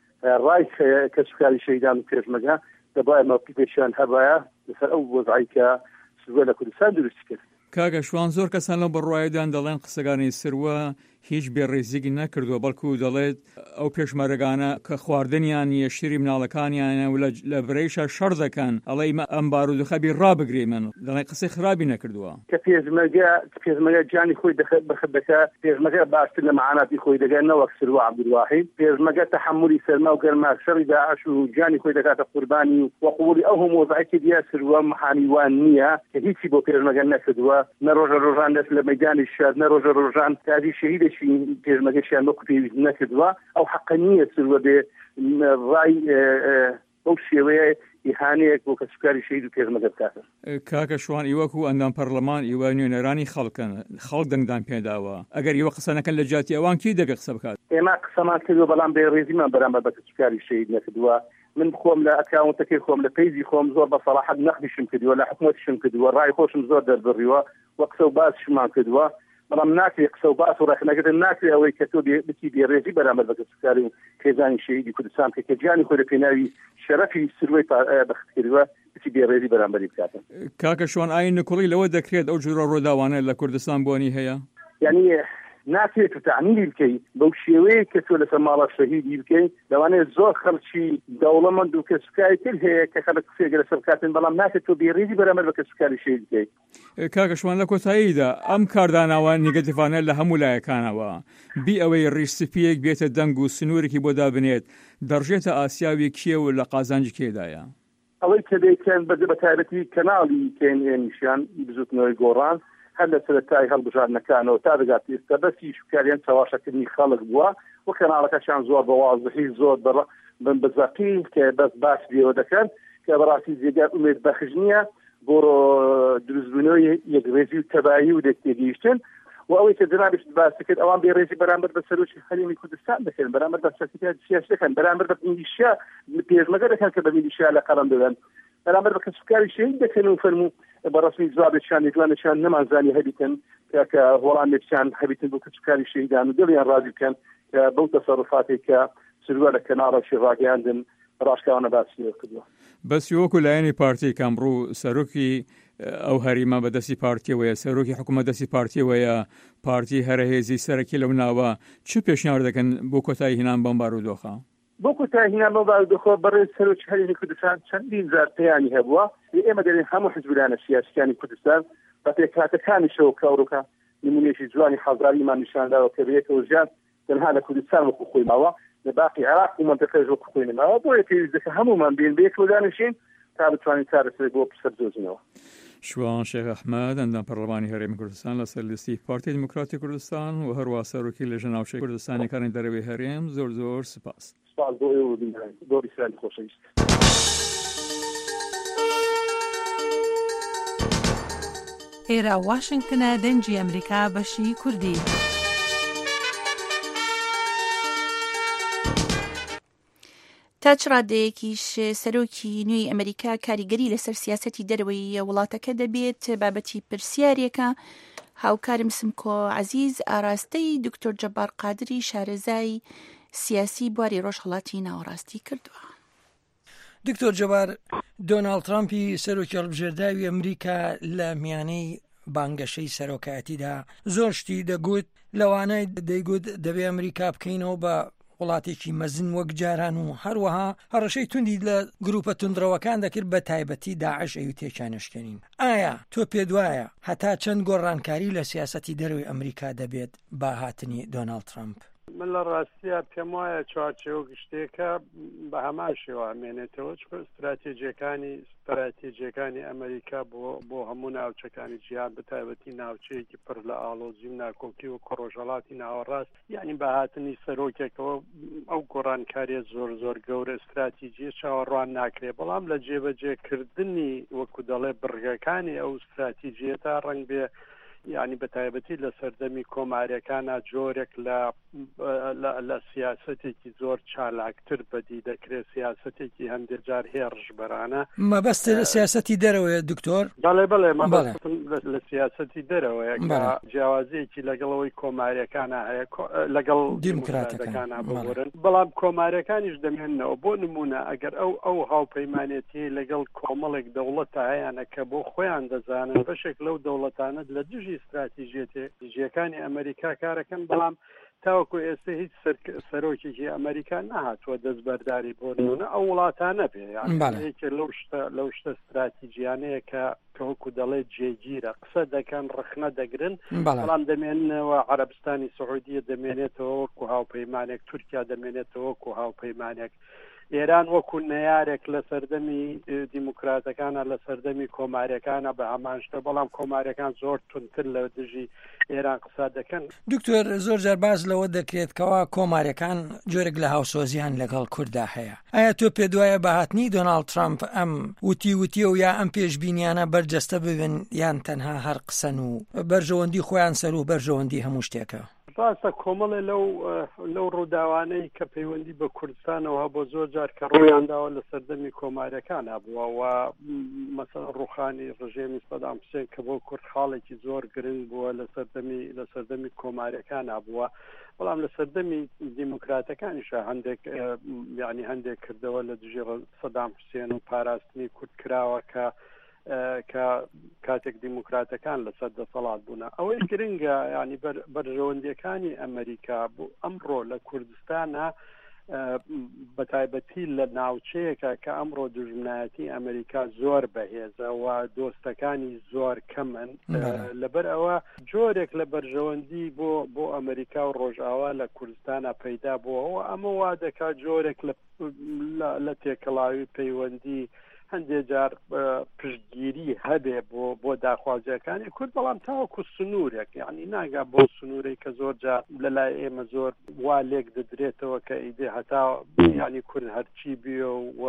ڕای کەسوکاری شەهیدان و پێشمەگە دەبایە مەوقی پێشیان هەبایە لەسەر ئەو وەزعی کە سروە لە کوردستان دروست کرد. کاگە شوان زۆر کەسان لەو بەڕوایەدان دەڵێن قسەگانی سروە هیچ بێڕێزیگی نەکردووە بەڵکو دەڵێت ئەو پێشمەرگانە کە خواردنیان نیە شیری مناڵەکانیانە و لە برەیشە شەڕ دەکەن ئەڵێ ئەم بارودۆخەبی ڕابگرێ من دەڵێن قسەی خراپی نەکردووە کە پێشمەرگە پێشمەرگە جانی خۆی بەخبەکە پێشمەرگە باشتر لە معاناتی خۆی دەگەن نەوەک سروە عەبدوڵواحید پێشمەرگە تەحملی سەرما و گەرما شەڕی داعش و جانی خۆی دەکاتە قوربانی و قبوڵی ئەو هەموو وەزعێکی دیە سروە محامیوان نییە کە هیچی بۆ پێشمەرگە نەکردووە نە ڕۆژە ڕۆژان دەست لە مەیدانی شار نە ڕۆژە ڕۆژان تازی شەهیدێکی پێشمەرگەشیان وەکو پێویست نەکردووە ئەو حەقە نییە سروە بێ ڕای ئەو شێوەیە ئیهانەیەک بۆ کەسوکاری شەهید و پێشمەرگە بکاتن. کاکە شوان ئیوەکو ئەندام پەرلەمان ئیوە نوێنەرانی خەڵکن خەڵک دەنگدان پێداوە ئەگەر ئیوە قسە نەکەن لە جاتی ئەوان کی دەگە قسە بکات ئێمە قسەمان کردووە بەڵام بێڕێزیمان بەرامبەر بە کەسوکاری شەهید نەکردووە من خۆم لە ئەکاونتەکەی خۆم لە پیجی خۆم زۆر بە سەراحەت نەخدیشم کردووە لە حکومەتیشم کردووە ڕای خۆشم زۆر دەربڕیوە وە قسە و باسشمان کردووە بەڵام ناکرێت قسە و باس و ڕێخنەکردن ناکرێت ئەوەی کە تۆ بکی بێڕێزی بەرامبەر بە کەسوکاری و خێزانی شەهیدی کوردستان کە گیانی خۆی لە پێناوی شەرەفی سروەی بەخت کردووە بچی بێڕێزی بەرامبەری بکاتن. کاکە شوان ئاین نکوڵی لەوە دەکرێت ئەو جوورە ڕۆداوانە لە کوردستان بۆنی هەیە یعنی ناکرێت تەعنیلی بکەیت بەو شێوەیە کە تۆ لەسەر ماڵە شەهیدی بکەیت لەوانەیە زۆر خەڵکی دەوڵەمەند و کەسوکاری تر هەیە کە خەڵک قسێک لەسەر بکاتن بەڵام ناکرێت تۆ بێڕێزی بەرامبەر بە کەسوکاری شەهید بکەیت. کاکە شوان لە کۆتاییدا ئەم کارداناوە نیگەتیڤانە لە هەموو لایەکانەوە بی ئەوەی ڕیشسپیەک بێتە دەنگ و سنوورێکی بۆ دابنێت دەڕژێتە ئاسیاوی کێ و لە قازانجی کێدایە ئەوەی کە دەیکەن بە بەتایبەتی کەناڵی کێنیشیان بزوتنەوەی گۆڕان هەر لە سەرەتای هەڵبژاردنەکانەوە تا دەگات ئێستا بەسی شکاریان چاواشەکردنی خەڵک بووە و کەناڵەکەشان زۆر بەوازحی زۆر بن بەزەقی کە بەس باس بێەوە دەکەن کە بەڕاستی جێگار ئومێد بەخش نییە بۆ دروستبوونەوەی یەکڕێزی و تەبایی و دەستێگەیشتن و ئەوەی کە جنابش باس کرد ئەوان بێڕێزی بەرامبەر بە سەرۆکی هەرێمی کوردستان دەکەن بەرامبەر بە سەرکردای سیاسی دەکەن بەرامبەر بە میلیشیا پێشمەرگە دەکەن کە بە میلیشیا لە قەڵەم دەدەن بەرامبەر بە کەسوکاری شەهید دەکەن و فەرموو بەڕسمی جوابێکیان لێدوانەشان نەمانزانی هەبیتن کە وەڵامێکیان هەبیتن بۆ کەسوکاری شەهیدان و دڵیان ڕازی بکەن کە بەو تەسەڕفاتێک کە سروە لە کەناڕەشی ڕاگەیاندن ڕاشکاوانە باسی کردووە. بەسی وەکو لایەنی پارتی کامڕوو سەرۆکی ئەو هەریمە بەدەستی پارتیەوەیە سەرۆکی حکوومەت دەستی پارتیەوەیە پارتی هەرەهێزی سەرەکی لەو ناوە چ پێشنیار دەکەن بۆ کۆتایی هێنان بەم بارودۆخە؟ بۆ کۆتایی هێنان بەم بارودۆخە بەڕێز سەرۆکی هەرێمی کوردستان چەندین جار پەیامی هەبووە ئێمە دەڵێن هەموو حیزبولانە سیاسیەکانی کوردستان بە پێکهاتەکانیشەوە کەوڕووکە نمونێکی جوانی حەزاریمان نیشانداوە کە بەیەکەوە ژیان تەنها لە کوردستان وەکو خۆی ماوە لە باقی عێراق و مەنتەقەی وەکو خۆی نماوە بۆیە پێویست دەکە هەموومان بین بەیەکەوە دانیشین تا بتوانین چارەسەری بۆ سەردۆزینەوە. شوان شێخ ئەحمەد ئەندام پەرلەمانی هەرێمی کوردستان لەسەر لیستی پارتی دیموکراتی کوردستان و هەروە سەرۆکی لێژە ناوچەی کوردستانیەکانی دەرەوەی هەرێم زۆر زۆر سپاس. سپاس بۆ ئێوە بۆ بیسرانی خۆشەویست. ئێرە واشنگتنە دەنگی ئەمریکا بەشی کوردی. تا چ ڕادەیەکیش سەرۆکی نوێی ئەمریکا کاریگەری لەسەر سیاسەتی دەرەوەی وڵاتەکە دەبێت بابەتی پرسیارێکە هاوکارم سمکۆ عەزیز ئاراستەی دکتۆر جەبار قادری شارەزای سیاسی بواری ڕۆژهەڵاتی ناوەڕاستی کردووە. دکتۆر جەبار دۆناڵد ترامپی سەرۆکی هەڵبژێرداوی ئەمریکا لە میانەی بانگەشەی سەرۆکایەتیدا زۆر شتی دەگوت لەوانەیە دەیگوت دەبێ ئەمریکا بکەینەوە بە وڵاتێکی مەزن وەک جاران و هەروەها هەڕەشەی توندی لە گروپە توندڕەوەکان دەکرد بە تایبەتی داعش ئەوی تێکانشکێنین. ئایا تۆ پێ دوایە هەتا چەند گۆڕانکاری لە سیاسەتی دەروی ئەمریکا دەبێت با هاتنی دۆناڵد ترامپ؟ من لە ڕاستیە پێم وایە چوارچێوە گشتێکە بە هەمان شێوە مێنێتەوە چکە استراتێجیەکانی استراتێجیەکانی ئەمریکا بۆ بۆ هەموو ناوچەکانی جیهان بەتایبەتی ناوچەیەکی پڕ لە ئاڵۆزی و ناکۆکی و کۆڕۆژەڵاتی ناوەڕاست یعنی بە هاتنی سەرۆکێکەوە ئەو گۆڕانکاریە زۆر زۆر گەورە استراتیجیە چاوەڕوان ناکرێت بەڵام لە جێبەجێکردنی وەکو دەڵێ بڕگەکانی ئەو استراتیجیە تا ڕەنگ بێ یعنی بەتایبەتی لە سەردەمی کۆماریەکانە جۆرێک لە لە سیاسەتێکی زۆر چالاکتر بەدی دەکرێت سیاسەتێکی هەندێک جار هێڕژبەرانە مەبەست سیاسەتی دەرەوەیە دکتۆر؟ بەڵێ بڵێ مەبەستم لە سیاسەتی دەرەوەیە جیاوازەیەکی لەگەڵەوەی کۆماریەکانە هەیە لەگەڵ دیموکراتەکانە بگۆرن بەڵام کۆماریەکانیش دەمێننەوە بۆ نمونە ئەگەر ئەو ئەو هاوپەیمانێتی لەگەڵ کۆمەڵێک دەوڵەتە هەیەە کە بۆ خۆیان دەزانن بەشێک لەو دەوڵەتانە لە دژی استراتیژیەکانی ئەمریکا کارەکەن بەڵام تاوەکو ئێستا هیچ سەرۆکێکی ئەمریکا نهاتووە دەستبەرداری بۆ نمونە ئەو وڵاتانە بێ یەکێ لەو شتە لەو شتە استراتیژیانەیە کە کەوەکو دەڵێ جێگیرە قسە دەکەن ڕخنە دەگرن بەڵام دەمێننەوە عەرەبستانی سعودیە دەمێنێتەوە وەکو هاوپەیمانێک تورکیا دەمێنێتەوە وەکو هاوپەیمانێک ئێران وەکو نەیارێک لە سەردەمی دیموکراتەکانە لە سەردەمی کۆماریەکانە بە هەمان شتە بەڵام کۆماریەکان زۆر تونتر لە دژی ئێران قسە دەکەن. دکتۆر زۆر جار باز لەوە دەکرێتکەوە کۆماریەکان جۆرێک لە هاوسۆزیان لەگەڵ کووردا هەیە. ئایا تۆ پێ دوایە بەهاتنی دۆناڵد ترامپ ئەم وتی وتیە و یا ئەم پێشبینیانە بەرجەستە ببن یان تەنها هەر قسەن و بەرژەوەندی خۆیان سەر و بەرژەوەندی هەموو شتێکە؟ ڕاستە کۆمەڵێ لەو لەو ڕووداوانەی کە پەیوەندی بە کوردستانەوە بۆ زۆر جار کە ڕوویانداوە لە سەردەمی کۆماریەکان بووە و مەسەڵ ڕوخانی ڕژێمی سەدام حوسێن کە بۆ کورد خاڵێکی زۆر گرنگ بووە لە سەردەمی لە سەردەمی کۆماریەکان بووە بەڵام لە سەردەمی دیموکراتەکانیشە هەندێک یعنی هەندێک کردەوە لە دژی سەدام حوسێن و پاراستنی کورد کراوە کە کە کاتێک دیموکراتەکان لەسەر دەسەڵات بوون ئەوەی گرنگە ینی بەرژەوەندیەکانی ئەمریکا بوو ئەمڕۆ لە کوردستانە بەتایبەتی لە ناوچەیەکە کە ئەمڕۆ دژمنایەتی ئەمریکا زۆر بەهێزە و دۆستەکانی زۆر کەمن لەبەر ئەوە جۆرێک لە بەرژەوەندی بۆ بۆ ئەمریکا و ڕۆژئاوا لە کوردستانە پەیدا بووەوە ئەمە وا دەکات جۆرێک لە تێکەڵاوی پەیوەندی هەندێک جار پشتگیری هەبێ بۆ بۆ داخوازیەکانی کورد بەڵام تاوەکو سنوورێک یعنی ناگا بۆ سنوورەی کە زۆر جار لەلای ئێمە زۆر وا لێک دەدرێتەوە کە ئیدێ هەتا ینی کورد هەرچی بێ و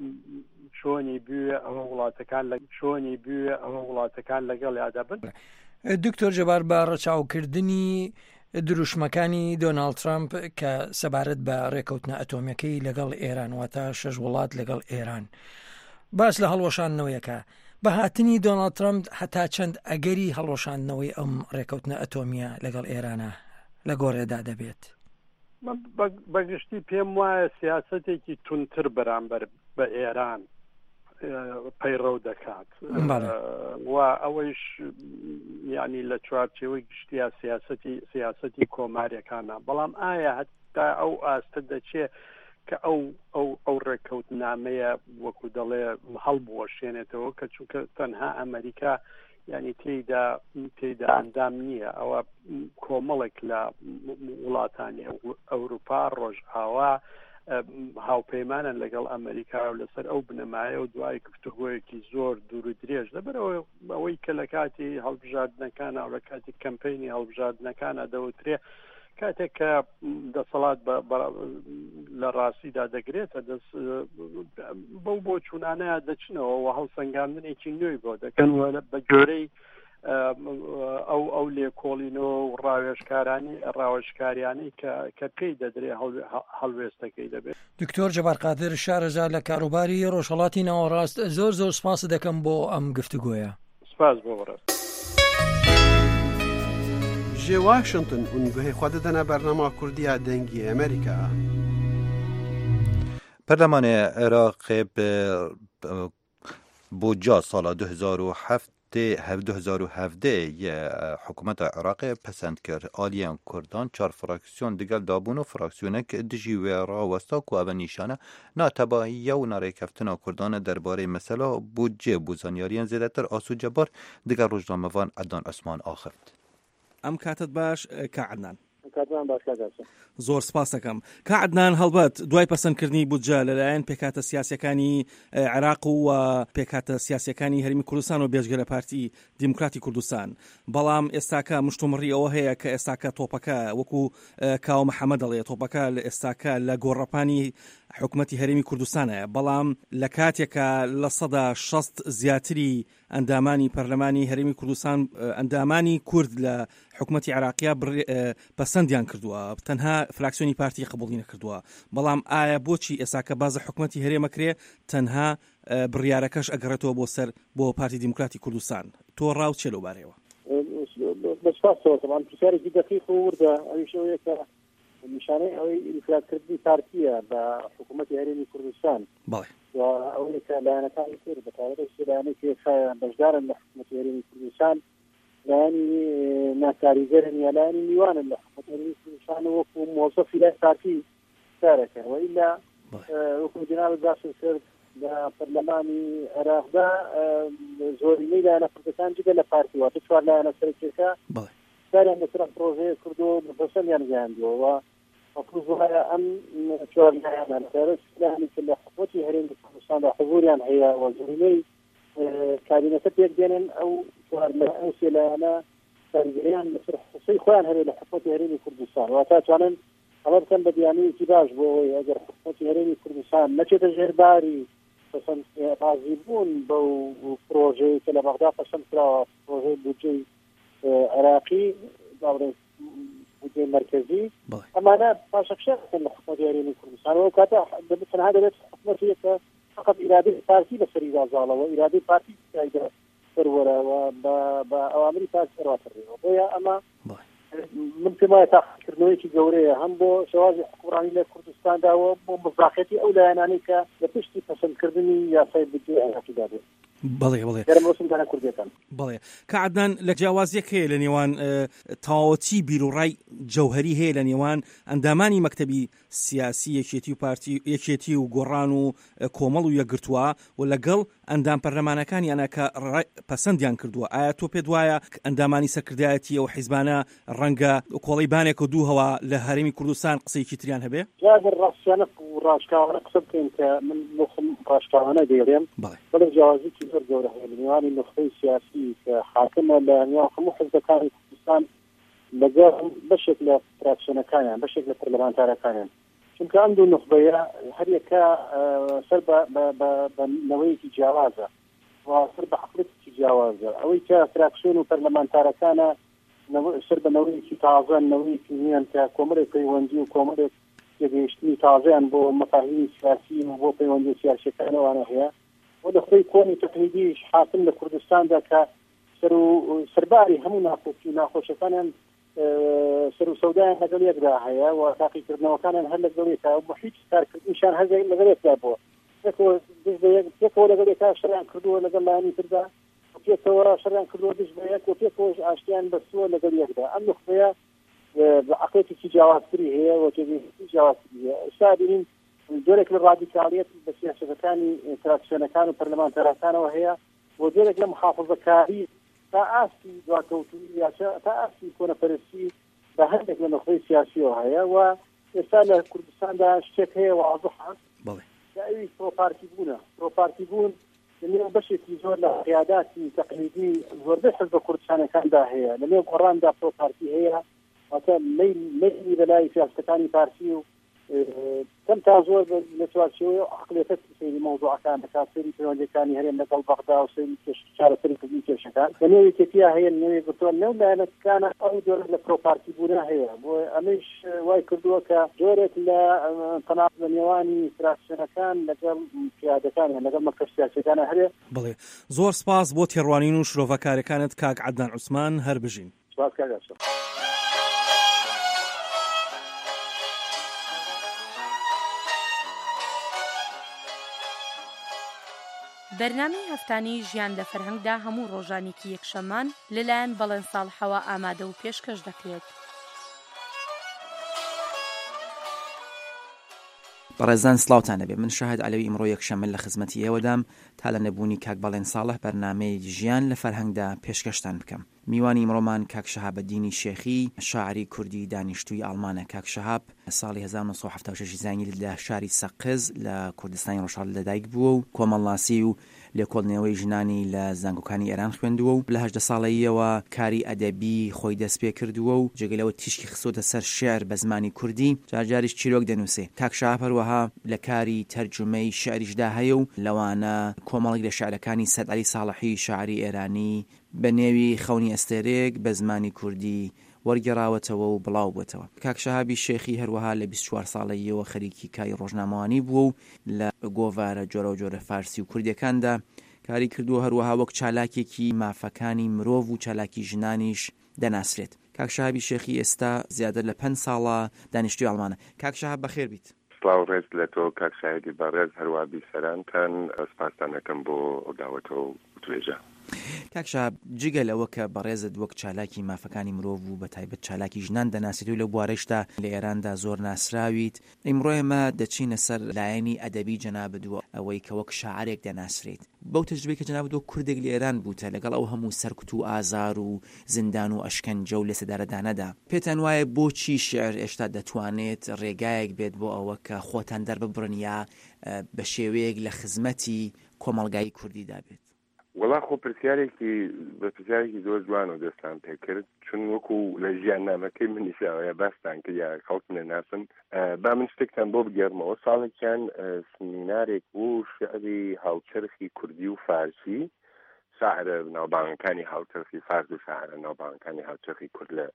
چۆنی بوێ ئەوە وڵاتەکان لە چۆنی بوێ ئەوە وڵاتەکان لەگەڵ یادا بن. دکتۆر جەبار بە ڕەچاوکردنی دروشمەکانی دۆناڵد ترامپ کە سەبارەت بە ڕێکەوتنە ئەتۆمیەکەی لەگەڵ ئێران واتە شەش وڵات لەگەڵ ئێران باس لە هەڵوەشاندنەوەیەکە بە هاتنی دۆناڵد ترامپ هەتا چەند ئەگەری هەڵوەشاندنەوەی ئەم ڕێکەوتنە ئەتۆمیە لەگەڵ ئێرانە لە گۆڕێدا دەبێت؟ بەگشتی پێم وایە سیاسەتێکی تونتر بەرامبەر بە ئێران پەیڕەو دەکات و ئەوەیش یعنی لە چوارچێوەی گشتیا سیاسەتی سیاسەتی کۆماریەکانە بەڵام ئایا هەتا ئەو ئاستە دەچێت کە ئەو ئەو ئەو ڕێکەوتنامەیە وەکو دەڵێ هەڵبوەشێنێتەوە کە چونکە تەنها ئەمریکا ینی تێیدا تێیدا ئەندام نییە ئەوە کۆمەڵێک لە وڵاتانی ئەوروپا ڕۆژئاوا هاوپەیمانن لەگەڵ ئەمریکا و لەسەر ئەو بنەمایە و دوای گفتوگۆیەکی زۆر دوور و درێژ لەبەرەوە ئەوەی کە لە کاتی هەڵبژاردنەکانە و لە کاتی کەمپەینی هەڵبژاردنەکانە دەوترێ کاتێک کە دەسەڵات لە ڕاستیدا دەگرێتە دەست بەو بۆ چوونانەیە دەچنەوە و هەڵسەنگاندنێکی نوێی بۆ دەکەن بە گۆرەی ئەو ئەو لێکۆڵینەوە و ڕاوێژکارانی ڕاوێژکاریانی کە پێی دەدرێ هەڵوێستەکەی دەبێت. دکتۆر جەبار قادر شارەزا لە کاروباری ڕۆژهەڵاتی ناوەڕاست زۆر زۆر سپاس دەکەم بۆ ئەم گفتوگۆیە. سپاس بۆ بەڕێز. جێ واشنگتن اونگوهی خوددەنە بەرنامە کوردیا دەنگی ئەمریکا. پەرلەمانی عێراق بۆجا ساڵا دو هزار و هەفت دو هزار و هەڤدە حکوومەتە عێراقی پەسەند کرد ئالیان کوردان چار فراکسیۆن دگەل دابوون و فراکسیۆنێک دژی وێ ڕاوەستا و ئەوە نیشانە ناتەباییە و ناڕێکەفتنا کوردانە دەربارەی مەسەلا بودجێ بوو زانیاریان زێدەتر ئاسوودجەبار دگەل ڕۆژنامەوان عەدنان عوسمان ئاخفت. ئەم کاتت باش کە عەدنان باش زۆر سپاس دەکەم. کە عەدنان هەڵبەت دوای پەسەندکردنی بودجە لەلایەن پێکاتە سیاسیەکانی عێراق و پێکاتە سیاسیەکانی هەرمی کوردستان و بێژگەرە پارتی دیموکراتی کوردستان، بەڵام ئێستاکە مشتومڕی ئەوە هەیە کە ئێستاکە تۆپەکە وەکو کاو محەممەد دەڵێ تۆپەکە لە ئێستاکە لە گۆڕەپانی حکوومەتی هەرێمی کوردستانە، بەڵام لە کاتێکە لە سەدا شەست زیاتری ئەندامانی پەرلەمانی هەرێمی کوردستان ئەندامانی کورد لە حکوومەتی عێراقیا پەسەندیان کردووە، تەنها فراکسیۆنی پارتی قبوڵی نەکردووە. بەڵام ئایا بۆچی ئێساکە بازە حکوومەتی هەرێمەکرێ تەنها بڕیارەکەش ئەگەڕێتەوە بۆ سەر بۆ پارتی دیموکراتی کوردستان؟ تۆ ڕاو چێ لەو بارەوە؟ بەسپاسەوە پرسیارێکی دقیق و وردە ئەویشەوەیە کە نیشانەی ئەوەی ئینفرادکردنی پارتیە بە حکوومەتی هەرێمی کوردستان ئەوەیە کە لایەنەکانی تر بەتابەت لایەنەی پێخایان بەشدارن لە حکوومەتی هەرێمی کوردستان لایەنی ناکاریگەرن یا لایەنی میوانن لە حکوومەتی هەرێمی کوردستان وەکو مۆزەفی لای پارتی کارەکەن وئیلا وەکو جەناب باسم کرد لە پەرلەمانی عێراقدا زۆرینەی لایەنە کوردستان جگە لە پارتی واتە چوار لایەنە سەرکێکە کاریان لەسەر پرۆژەیە کردو بەپەسەندیان گەیاندووە وەکو وایە ئەم چوار لایەنە لایەنی کە لە حکوومەتی هەرێمی کوردستاندا حضوریان هەیە و زۆرینەی کابینەکە پێک دێنن ئەو ئەو سێ لایەنە کاریگەریان لەسەر حوسەی خۆیان هەبێ لە حکوومەتی هەرێمی کوردستان واتە توانن ئەمە بکەن بە دیانەیەکی باش بۆ ئەوەی ئەگەر حکوومەتی هەرێمی کوردستان نەچێتە ژێرباری پەسەند رازیبوون بەو پرۆژەی کە لە بەغدا پەسەند کراوە پرۆژەی بودجەی عێراقی باڵێ بودجەی مەرکەزی ئەمانە پاشەکشەکەن لە حکوومەتی هەرێمی کوردستان و کاتە تەنها دەبێت حکوومەتی کە فقط ئیرادەی پارتی بەسەری دازاڵەوە ئیرادەی پارتی تایدە سەروەرەوە بە ئەوامری پارتی سەرواتڕێەوە بۆیە ئەمە من پێم وایە تاقیکردنەوەیکی گەورەیە هەم بۆ شێوازی حکوڕانی لە کوردستانداوە بۆ مزاحەتی ئەو لایەنانەی کە لە پشتی پەسەندکردنی یاسای بودجێ عێراقیدا بێت. بەڵێ بڵێ بڵێ کە عەدنان لە جیاوازیەک هەیە لە نێوان تەواوەتی بیرروڕای جەوهەری هەیە لە نێوان ئەندامانی مەکتەبی سیاسی یەکێتی و پارتی یەکێتی و گۆڕان و کۆمەڵ و یەکگرتووە و لەگەڵ ئەندام پەرلەمانەکانی ئەنا کە پەسەندیان کردووە. ئایا تۆ پێت وایە ئەندامانی سەرکردایەتی ئەو حیزبانە ڕەنگە کۆڵی بانێک و دووهەوە لە هەرێمی کوردستان قسەیەکی تریان هەبێ؟ ڕاستیانە و ڕاشکاوانە قسە بکەین کە من بخم ڕاشکاوانە دەیڵێم بەڵێ جیاوازیی زۆر گەورە هەیە لە نێوانی نخبەی سیاسی کە حاکمە لە نێوان هەموو حیزبەکانی کوردستان لەگەڵ بەشێک لە فراکسیۆنەکانیان بەشێک لە پەرلەمانتارەکانیان چونکە ئەم دوو نخبەیە هەر یەکە سەر بە نەوەیەکی جیاوازە و سەر بە عەقڵێکی جیاوازە ئەوەی کە فراکسیۆن و پەرلەمانتارەکانە سەر بە نەوەیەکی تازە نەوەیەکی نیان کە کۆمەڵێک پەیوەندی و کۆمەڵێک یەگەیشتنی تازەیان بۆ مەفاهیمی سیاسی و بۆ پەیوەندی سیاسیەکانەوانە هەیە و لەخۆی کۆنی تەقلیدیش حاکم لە کوردستاندا کە سەر و سەرباری هەموو ناخۆشی ناخۆشەکانیان سەر و سەودایان لەگەڵ یەکدا هەیە و تاقیکردنەوەکانیان هەر لەگەڵ یەکە محیط کارکردنیشان هەر لەگەڵ یەکدا بووە پێکەوە لەگەڵ یەکا شەڕیان کردووە لەگەڵ لایەنی تردا پێکەوە شەڕیان کردووە دژ بە یەک و پێکەوەش ئاشتیان بەستووە لەگەڵ یەکدا ئەم نخبەیە عقلێکی جیاوازتری هەیە و تێگەیشتنی جیاوازتری هەیە ئێستا بینین جۆرێک لە ڕادیکاڵیەت بە سیاسەتەکانی فراکسیۆنەکان و پەرلەمانتارەکانەوە هەیە بۆ جۆرێک لە محافظەکاری تا ئاستی دواکەوتنی یاچە تا ئاستی کۆنەپەرستی بە هەندێک لە نخبەی سیاسیەوە هەیە و ئێستا لە کوردستاندا شتێک هەیە واضحە ئەوی پرۆپارتی بوونە پرۆپارتی بوون لەنێو بەشێکی زۆر لە قیاداتی تەقلیدی زۆربەی حیزبە کوردستانەکاندا هەیە لەنێو گۆڕاندا پرۆپارتی هەیە واتە مەیلی بەلای سیاسەتەکانی پارتی و کەم تا زۆر لە چوارچێوەی عەقلێتە سەیری مەوزوعەکان دەکات سەیری پەیوەندیەکانی هەرێم لەگەڵ بەغدا و سەیری چارەسەرکردنی کێشەکان لەنێو یەکێتیا هەیە لەنێو گرتووە لەو لایەنەکانە ئەو جۆرە لە پرۆپارتی بوونە هەیە بۆ ئەمەش وای کردووە کە جۆرێک لە تەناق لە نێوانی فراکسیۆنەکان لەگەڵ پیادەکان لەگەڵ مەکتەب سیاسیەکانە هەیە. بڵێ زۆر سپاس بۆ تێڕوانین و شرۆڤەکارەکانت کاک عەدنان عوسمان هەر بژین. سپاس کاک. بەرنامەی هەفتانەی ژیان لە فەرهەنگدا هەموو ڕۆژانێکی یەکشەممان لەلایەن بەڵێن ساڵحەوە ئامادە و پێشکەش دەکرێت. بەڕێزان سڵاوتان لەبێ، من شاهد عەلەوی ئیمڕۆ یەکشەمە لە خزمەتی ئێوەدام تا لە نەبوونی کاک بەڵێن ساڵح بەرنامەی ژیان لە فەرهەنگدا پێشکەشتان بکەم. میوانی ئیمڕۆمان کاک شەهابەدینی شێخی، شاعری کوردی دانیشتووی ئاڵمانە. کاک شەهاب ساڵی هەزار و نۆ سەد و حەڤدە و شەش زانی لە شاری سەقز لە کوردستانی ڕۆژهەڵات لەدایک بووە و کۆمەڵناسی و لێکۆڵنەوەی ژنانی لە زانکۆکانی ئێران خوێندووە و لە هەژدە ساڵەییەوە کاری ئەدەبی خۆی دەست پێ کردووە و جێگەلەوە تیشکی خستۆتە سەر شێعر بە زمانی کوردی، جارجاریش چیرۆک دەنووسێ. کاک شەهاب هەروەها لە کاری تەرجمەی شێعریشدا هەیە و لەوانە کۆمەڵێک لە شێعرەکانی سەد عەلی ساڵحی شاعری ئێرانی بە نێوی خەونی ئەستێرێک بە زمانی کوردی وەرگێڕاوەتەوە و بڵاو بووەتەوە. کاک شەهابی شێخی هەروەها لە بیست و چوار ساڵەییەوە خەریکی کاری ڕۆژنامەوانی بووە و لە گۆڤارە جۆرە و جۆرە فارسی و کوردیەکاندا کاری کردووە، هەروەها وەک چالاکێکی مافەکانی مرۆڤ و چالاکی ژنانیش دەناسرێت. کاک شەهابی شێخی ئێستا زیاتر لە پێنج ساڵە دانیشتووی ئاڵمانە. کاک شەهاب بەخێر بیت. سڵاو ڕێز لە تۆ کاک شاهدی بەڕێز، هەروە بیسەرانتان سپاسانەکەم بۆ ئەوداوەتەوە و توێژە. کاک شەهاب جگە لەوە کە بەڕێزت وەک چالاکی مافەکانی مرۆڤ و بە تایبەت چالاکی ژنان دەناسیت و لە بوارەشدا لە ئێراندا زۆر ناسراویت، ئیمڕۆ ئێمە دەچینە سەر لایەنی ئەدەبی جەنابەت و ئەوەی کە وەک شاعرێک دەناسرێت. بەو تەجربەی کە جەنابەت وەک کوردێک لە ئێران بووتە لەگەڵ ئەو هەموو سەرکوت و ئازار و زیندان و ئەشکەنجە و لە سەدارەدانەدا، پێتان وایە بۆچی شێعر ئێشتا دەتوانێت ڕێگایەک بێت بۆ ئەوە کە خۆتان دەرببڕن یا بە شێوەیەک لە خزمەتی کۆمەڵگای کوردیدا بێت؟ وەڵا خۆ پرسیارێکی بە پرسیارێکی زۆر جوان و دەستان پێ کرد، چون وەکو لە ژیان نامەکەی منیشاوەیە باستان کرد یا خەڵک منە ناسم. با من شتێکتان بۆ بگەڕمەوە. ساڵێکیان سمینارێک بوو شعری هاوچەرخی کوردی و فارسی، شاعرە ناوبانگەکانی هاوچەرخی فارس و شاعرە ناوبانگەکانی هاوچەرخی کورد لە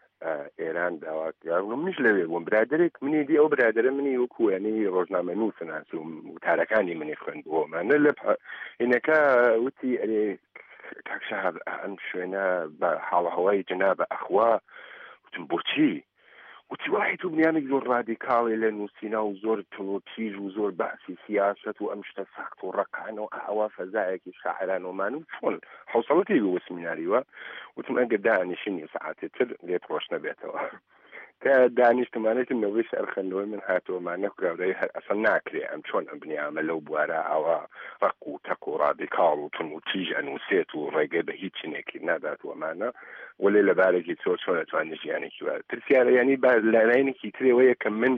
ئێران داواکرا. منیش لەوێ بووم، برادێک منی دی، ئەو برادرە منی وەکو یعنی ڕۆژنامە نووسناس و وتارەکانی منی خوێندبووەمانە. لە هینەکە وتی ئەرێ کاک شەهاب ئەم شوێنە بە حاڵەهەوای جەنابە ئەخوا. وتم بۆچی؟ وتی وای تۆ بنیامێک زۆر ڕادیکاڵی لە نووسینا و زۆر تۆتیژ و زۆر باسی سیاست و ئەم شتە ساخت و ڕقانە و ئەوا فەزایەکی شاعران ومان و چۆن حوسەڵەتی بوو سمیناریوە. وتم ئەگەر دانیشتنی سەعاتێتر لێت ڕۆژ نەبێتەوە. کە دانیشتمانێتی نەوەی شعر خوێندنەوەی من هاتووەمانە گراودەی ئەسڵ ناکرێ ئەم چۆن ئەم بنیامە لەو بوارە ئەوە ڕق و تەک و ڕادیکاڵ و تون و تیژ ئەنووسێت و ڕێگەی بە هیچ چینێکی ناداتوەمانە، وەلێ لەبارێکی چۆ چۆن ئەتوانێ ژیانێکی وە پرسیارە ینی لەلایەنێکی ترێوەیە کە من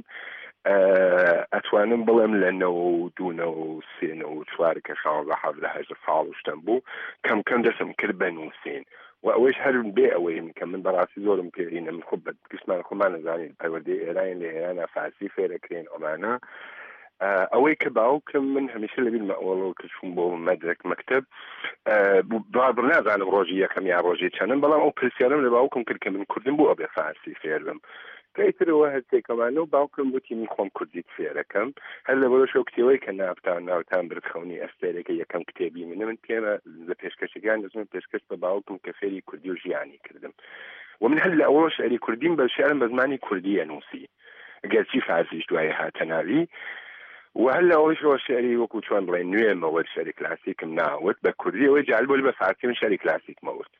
ئەتوانم بڵێم لە نەوە و دوونەوە و سێنە و چوارە کە شانزە حەڤدە هەژدە ساڵ شتم بوو کەم کەم دەسم کرد بەنووسین و ئەوەش هەر بێ ئەوەی کە من بەڕاستی زۆرم پێرینە. من خۆ گشتمان خۆمان نەزانین پەروەردەی ئێران لە ئێرانە فارسی فێرەکرێن ئەمانە. ئەوەی کە باوکم من هەمیشە لەبیر مەوەڵەوە کە چوون بۆ مەدرک مەکتەب بڕ نازانم ڕۆژی یەکەم یا ڕۆژی چەندم، بەڵام ئەو پرسیارم لە باوکم کرد کە من کوردم بۆ ئەبێ فارسی فێر بم. کەیترەوە هەستێکەمانە و باوکم وتی من خۆم کوردی فێرەکەم. هەر لە بەرەو شەو کتێوەی کە ناوتان ناوتان بردخەونی ئەستێرێکە یەکەم کتێبی منە من پێمە لە پێشکەشەکان دەزمن پێشکەش بە باوکم کە فێری کوردی و ژیانی کردم و من هەر لە ئەوە شعری کوردیم بە شعرم بە زمانی کوردی ئەنووسی ئەگەرچی فارسیش دوای هاتە ناوی و هەر لە ئەوەشەوە شعری وەکو چۆن بڵێ نوێمەوە شعری کلاسیکم ناوت بە کوردی ئەوەی جال بۆ بە فارسی من شعری کلاسیکمەوت.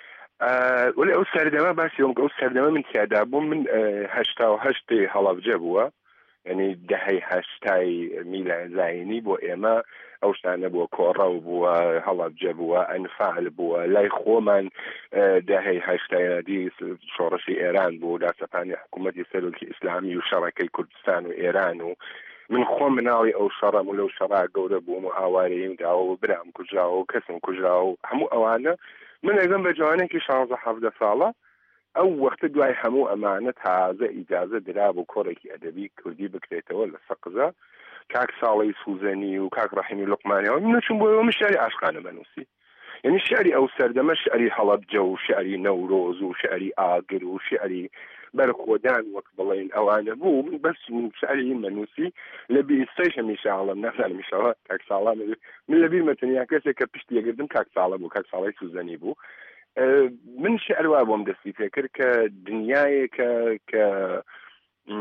ولی ئەو سەردەمە باسی ئەو سەردەمە من تیادا بووم. من هەشتا و هەشتی هەڵەبجە بووە، یعنی دەهەی هەشتای میلادی بۆ ئێمە ئەو شتانە بووە، کۆڕەو بووە، هەڵەبجە بووە، ئەنفعل بووە. لای خۆمان دەهەی هەشتایدی شۆڕشی ئێران بوو، داسەپانی حکوومەتی سەرۆکی ئیسلامی و شەڕەکەی کوردستان و ئێران و من خۆم مناڵی ئەو شەڕەم و لەو شەڕا گەورە بووم و ئاوارەیەم داوە و برام کوژراوە و کەسم کوژراوە و هەموو ئەوانە. من ئەگەم بە جوانێکی شانزە حەڤدە ساڵە ئەو وەختە دوای هەموو ئەمانە تازە ئیجازە درا بۆ کۆڕێکی ئەدەبی کوردی بکرێتەوە لە سەقزە. کاک ساڵی سوزەنی و کاک ڕەحیمی لوقمانیەوە من نەچوون بۆ من شعری عاشقانە بنووسی، یعنی شعری ئەو سەردەمە شعری هەڵەبجە و شعری نەورۆز و شعری ئاگر و شعری بەرخۆدان وەک بڵێن ئەوانە بوو. من بەس شعری منووسی لە بیستەیش هەمیشە هەڵم نازانم ئیشەڵا کاک ساڵا من لەبیر مەتەنیا کەسێک کە پشتی یەگردم کاک ساڵە بوو، کاک ساڵی سوزەنی بوو. من شعر وا بۆم دەستی پێ کرد کە دنیایەکە کە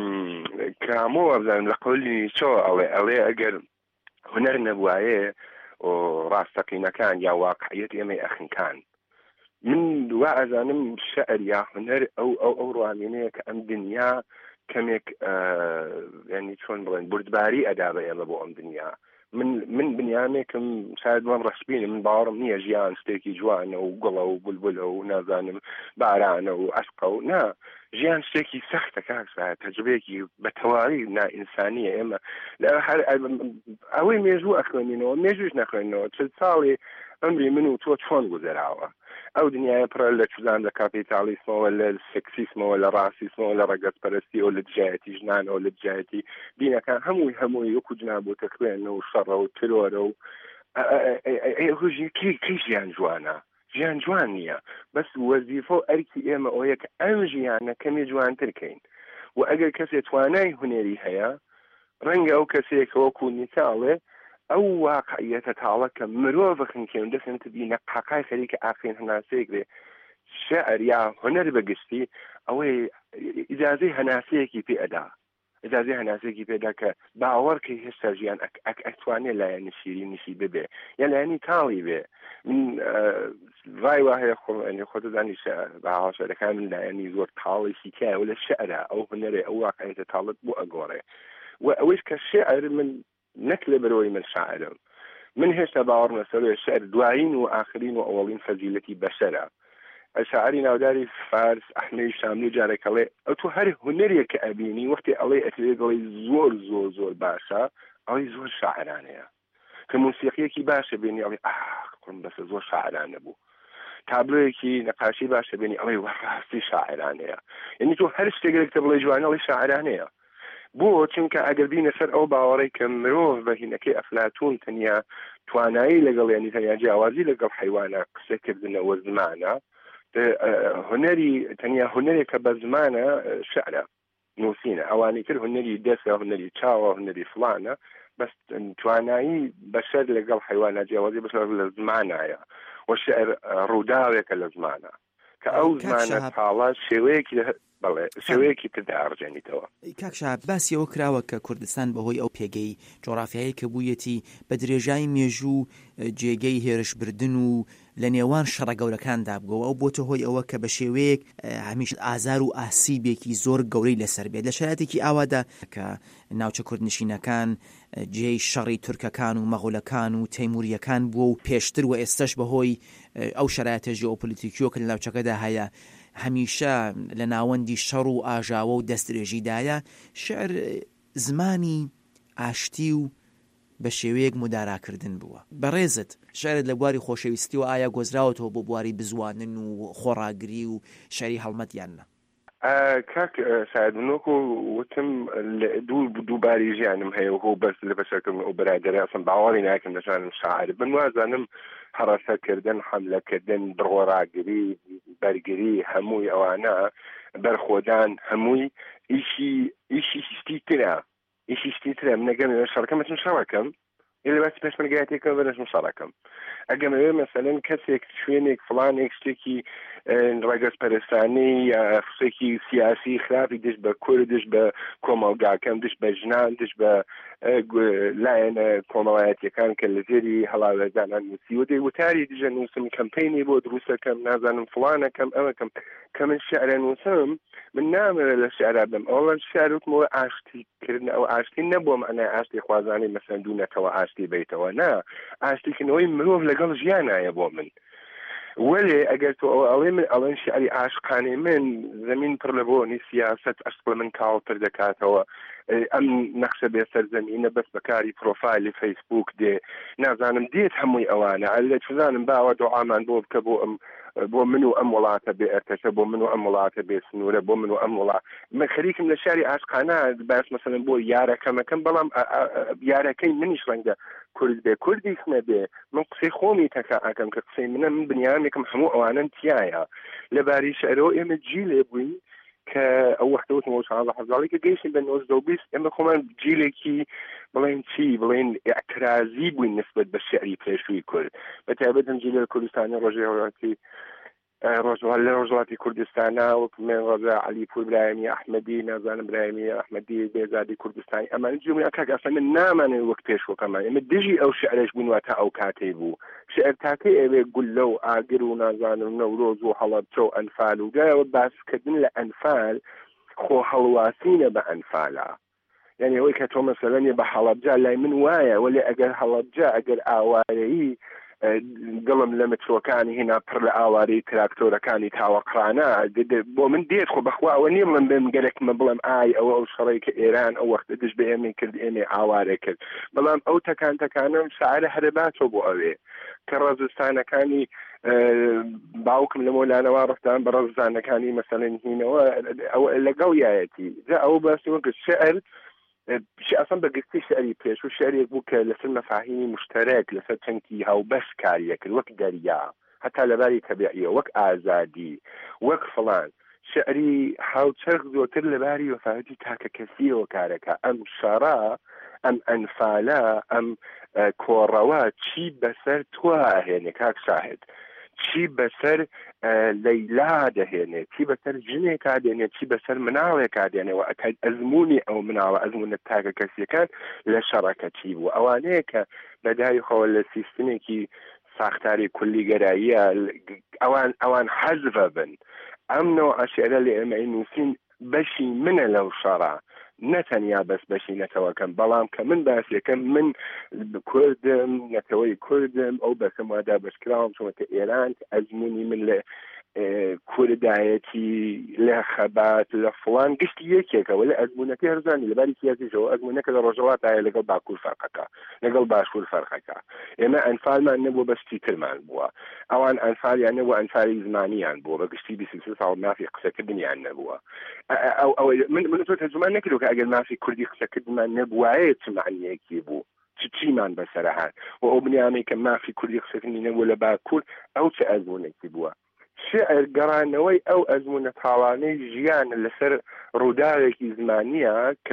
کامۆ ئەبزانم لە قەولی چۆ ئەڵێ ئەڵێ ئەگەر هونەر نەبوایە و ڕاستەقینەکان یا واقعیت ئێمە ئەخنکان من وا ئەزانم شعر یا هونەر ئەو ئەو ئەو ڕوانینەیە کە ئەم دنیا کەمێک ینی چۆن بڵێن بردباری ئەدا بە ئێمە بۆ ئەم دنیا من من بنیامێکم شاید وەم ڕەسبینە من باوەڕم نییە ژیان شتێکی جوانە و گوڵە و بولبولە و نازانم بارانە و عەشقە و نا ژیان شتێکی سەختە کاکسا تەجربەیەکی بە تەواوی نائینسانیە ئێمە ئەوەی مێژوو ئەخوێنینەوە مێژووش نەخوێنەوە چل ساڵی ئەمری من و تۆ چۆن گوزەراوە ئەو دنیای پڕە لە چوزان لە کاپیتالیسمەوە لە سێکسیسمەوە لە ڕاسیسمەوە لە ڕەگەزپەرستی و لە دژایەتی ژنانەوە لە دژایەتی دینەکان هەمووی هەمووی وەکو جنابوتە خوێنە و شەڕە و ترۆرە و هژی کەی ژیان جوانە ژیان جوان نییە بەس وەزیفە و ئەرکی ئێمە ئەوەیە کە ئەم ژیانە کەمی جوانترکەین و ئەگەر کەسێ توانای هونەری هەیە ڕەنگە ئەو کەسێک وەکو نیتاڵێ ئەو واقعیەتە تاڵە کە مرۆڤ خنکێن دەسێن تبینە قاقای خەریکە ئاخین هەناسەیەک بێ شعر یا هونەر بەگشتی ئەوەی ئیجازەی هەناسەیەکی پێ ئەدا ئیجازەی هەناسەیەکی پێدا کە باوەڕکەی هێشتا ژیان ئەتوانێت لایەنی شیرینیشی ببێ یا لایەنی تاڵی بێ من ڕای وا هەیە خۆ دەزانی باها شعرەکان من لایەنی زۆر تاڵێکی تایە و لە شعرە ئەو هونەرێ ئەو واقعیەتە تاڵت بۆ ئەگۆڕێ و ئەوەش کە شعر من نەک لە بەرەوەی من شاعرم من هێشتا باوەڕم لەسەر شعر دوایین و ئاخرین و ئەوەڵین فەزیلەتی بەشەرە شاعری ناوداری فارس ئەحمەدی شاملوی جارێکەڵێ ئەو تو هەر هونەرێک کە ئەبینی وەختی ئەڵێ ئەتوێ دڵی زۆر زۆر زۆر باشە ئەوەی زۆر شاعرانەیە کە موسیقیەکی باشە بینی ئەڵێ ئاخ بەسە زۆر شاعرانە بوو تابلۆیەکی نەقاشی باشە بینی ئەڵێ وەڕاستی شاعرانەیە یعنی تۆ هەر شتێک کە بڵێ جوانە ئەڵێ شاعرانەیە بۆ چونکە ئەگەر بینە سەر ئەو باوەڕەی کە مرۆڤ بە هینەکەی ئەفلاتون تەنیا توانایی لەگەڵ ینی تەنیا جیاوازی لەگەڵ حیوانە قسەکردنەوە زمانە هونەری تەنیا هونەرێکە بە زمانە شعرە نووسینە ئەوانی تر هونەری دەسە هونەری چاوە هونەری فلانە بەس توانایی بەشەر لەگەڵ حیوانە جیاوازی بەشەر لە زمانایە و شعر ڕووداوێکە لە زمانە کە ئەو زمانە تاڵە شێوەیەکی بەڵێ شێوەیەکی تردا ئەڕژێنیتەوە کاکشا باسی ئەوە کراوە کە کوردستان بەهۆی ئەو پێگەی جۆرافیایی کە بوویەتی بە درێژای مێژوو جێگەی هێرشبردن و لە نێوان شەڕە گەورەکاندا بگەوە ئەو بۆتە هۆی ئەوە کە بە شێوەیەک هەمیش ئازار و ئاسیبێکی زۆر گەورەی لەسەر بێت لە شایەتێکی ئاوادا کە ناوچە کوردنشینەکان جێی شەڕی تورکەکان و مەغولەکان و تەیموریەکان بووە و پێشتر و ئێستش بەهۆی ئەو شرایطە ژیۆپۆلیتیکیۆ کە لە ناوچەکەدا هەیە هەمیشە لە ناوەندی شەڕ و ئاژاوە و دەستدرێژیدایە شعر زمانی ئاشتی و بە شێوەیەک مداراکردن بووە بەڕێزت شعرت لە بواری خۆشەویستی و ئایا گۆزراوەتەوە بۆ بواری بزوانن و خۆڕاگری و شعری هەڵمەتیانە کاک شاید منۆکو وتم دوو دووباری ژیانم هەیە و هۆ بەس لە بەشەکەم و بەرادەرە ئەسم باوەڕی ناکەم دەشانم شاعر بن وازانم هەڕەسەکردن حەملەکردن بڕۆڕاگری بەرگری هەمووی ئەوانە بەرخۆدان هەمووی ئیشی ئیشی شتی ترە ئیشی شتی ترە منەگەم شەڕەکەمەتم شەڕەکەم لە باسی پێشمەرگایەتێکەوە بەرەشم شەڕەکەم ئەگەمەوێ مەسەلەن کەسێک شوێنێک فڵانێک شتێکی ڕێگەزپەرستانی یا شتێکی سیاسی خراپی دش بە کورد دش بە کۆمەڵگاکەم دش بە ژنان دش بە لایەنە کۆمەڵایەتیەکان کە لە ژێری هەڵاوێدانان نووسی و دەی وتاری دژە نووسم کەمپەینی بۆ دروستەکەم نازانم فڵانەکەم ئەوەکەم کە من شعرە نووسم من نامەوێ لە شعرا بم ئەوڵەن شاروتمەوە ئاشتیکردن ئەو ئاشتی نەبووم ئەنای ئاشتی خوازانی مەسەندوونەکەەوە ئاشتی بیتەوە نا ئاشتیکردنەوەی مرۆڤ لەگەڵ ژیانایە بۆ من وەلێ ئەگەر تۆ ئەڵێ من ئەڵێن شعری عاشقانەی من زەمین پڕ لە بۆنی سیاست ئەشقڵ من کاڵتر دەکاتەوە ئەم نەخشە بێ سەرزەمینە بەس بەکاری پرۆفایلی فەیسبوک دێ نازانم دێت هەمووی ئەوانە لە چزانم باوە دۆعامان بۆ بکە بۆ ئەم بۆ من و ئەم وڵاتە بێ ئەرتەشە بۆ من و ئەم وڵاتە بێ سنوورە بۆ من و ئەم وڵات من خەریکم لە شاری عاشقانە باس مەسەلەن بۆ یارەکەمەکەم بەڵام یارەکەی منیش ڕەنگە کورد بێ کوردی خنە بێ من قسەی خۆمی تەکا ئەکەم کە قسەی منە من بنیامێکم هەموو ئەوانن تایە لەباری شعرەوە ئێمە جی لێ بووین کە ئەو وەختەوتمەوە چاڵە حەزاڵی کە گەیشتین بە نۆزدە و بیست ئێمە خۆمان جیلێکی بڵێن چی بڵێن ئاعترازی بووین نسبەت بە شعری پێشووی کورد بەتایبەت جیلە کوردستانی ڕۆژێ هەوڵاتی ڕۆژوال لە ڕۆژڵاتی کوردستانە وەک من ڕۆژە علی پور برایمی ئەحمەدی نازانم برایمی ئەحمەدی بێزادی کوردستانی ئەمان جمله کاک ئەسڵ من نامانێت وەک پێشوەکەمان ئێمە دژی ئەو شعرش بوون تا ئەو کاتەی بوو شعر تاکەی ئەوێ گول لەو ئاگر و نازانم نەورۆز و هەڵەبجە و ئەنفال و گایەوە باسکردن لە ئەنفال خۆ هەڵواسینە بە ئەنفالە یعنی ئەوەی کە تۆ مەسەلەنێ بە هەڵەبجە لای من وایە وەلی ئەگەر هەڵەبجە ئەگەر ئاوارەیی دڵم لە مترۆکانی هێنا پڕ لە ئاوارەی تراکتۆرەکانی تاوەقرانە بۆ من دێت خۆ بەخوا ئەوە نییە بڵم بێم گەرەکمە بڵم ئای ئەوە ئەو شەڕی کە ئێران ئەو وەختە دش بە ئێمە کرد ئێمێ ئاوارە کرد بەڵام ئەو تەکان تەکانم شاعرە هەرەباتۆ بۆ ئەوێ کە ڕەزستانەکانی باوکم لە مۆلانەوە ڕفتان بە ڕەزستانەکانی مەسەلەن هینەوە ئەوە لەگەڵ یایەتی جا ئەو باسی وەکە شعر اصلا بەگشتی شعری پێش و شعرێک بوو کە لەسەر مەفاهیمی مشترک لەسەر چەندی هاوبەش کاریەکرد وەک دەریا هەتا لەباری تەبیعیە وەک ئازادی وەک فڵان شعری هاوچەرخ زۆرتر لەباری وەفاەتی تاکە کەسیەوە کارەکە ئەم شەڕا ئەم ئەنفالە ئەم کۆڕەوە چی بەسەر تۆ ئەهێنێ کاک شاهد چی بەسەر لەیلا دەهێنێت چی بەسەر ژنێک کادێنێت چی بەسەر مناڵێک کادێنەوە ئەکەیت ئەزمموی ئەو مناڵە ئەزمونە تاکە کەسیەکان لە شەڕەکە چی بوو ئەوانەیە کە بەدای خۆ لە سیستمێکی ساختاری کولی گەراییە ئەوان ئەوان حەزبە بن ئەم نەوە عشێرە لە ئێمە نووسین بەشی منە لەو شەڕە نەتەنیا بەس بەشی نەتەوەکەم بەڵام کە من باسیەکەم من کوردم نەتەوەی کوردم ئەو بەسم وادا بەشکراوم چۆنتە ئێران ئەزمموی من لە کوردایەتی لە خەبات لە فڵان گشتی یەکێکەوە لە ئەزمونەکە هەرزانی لەباری سیاسیشەوە ئەزمونەکە لە ڕۆژەڵاتایە لەگەڵ باکوور فەرقەکە لەگەڵ باشوور فەرقەکە ئێمە ئەنفالمان نەبووە بەشتی ترمان بووە ئەوان ئەنفالیان نەبووە ئەنفالی زمانیان بووە بە گشتی بیست و سێ ساڵ مافی قسەکردنیان نەبووە ئەو من تۆ تەرجمان نەکردو کە ئەگەر مافی کوردی قسەکردمان نەبووایە چ معنیەکی بوو چیمان بەسەرە هات و ئەو بنیامەی کە مافی کوردی قسەکردنی نەبووە لە باکوور ئەو چه ئەزمونێکی بووە شعر گەڕانەوەی ئەو ئەزمونە تاڵانەی ژیان لەسەر ڕووداوێکی زمانیە کە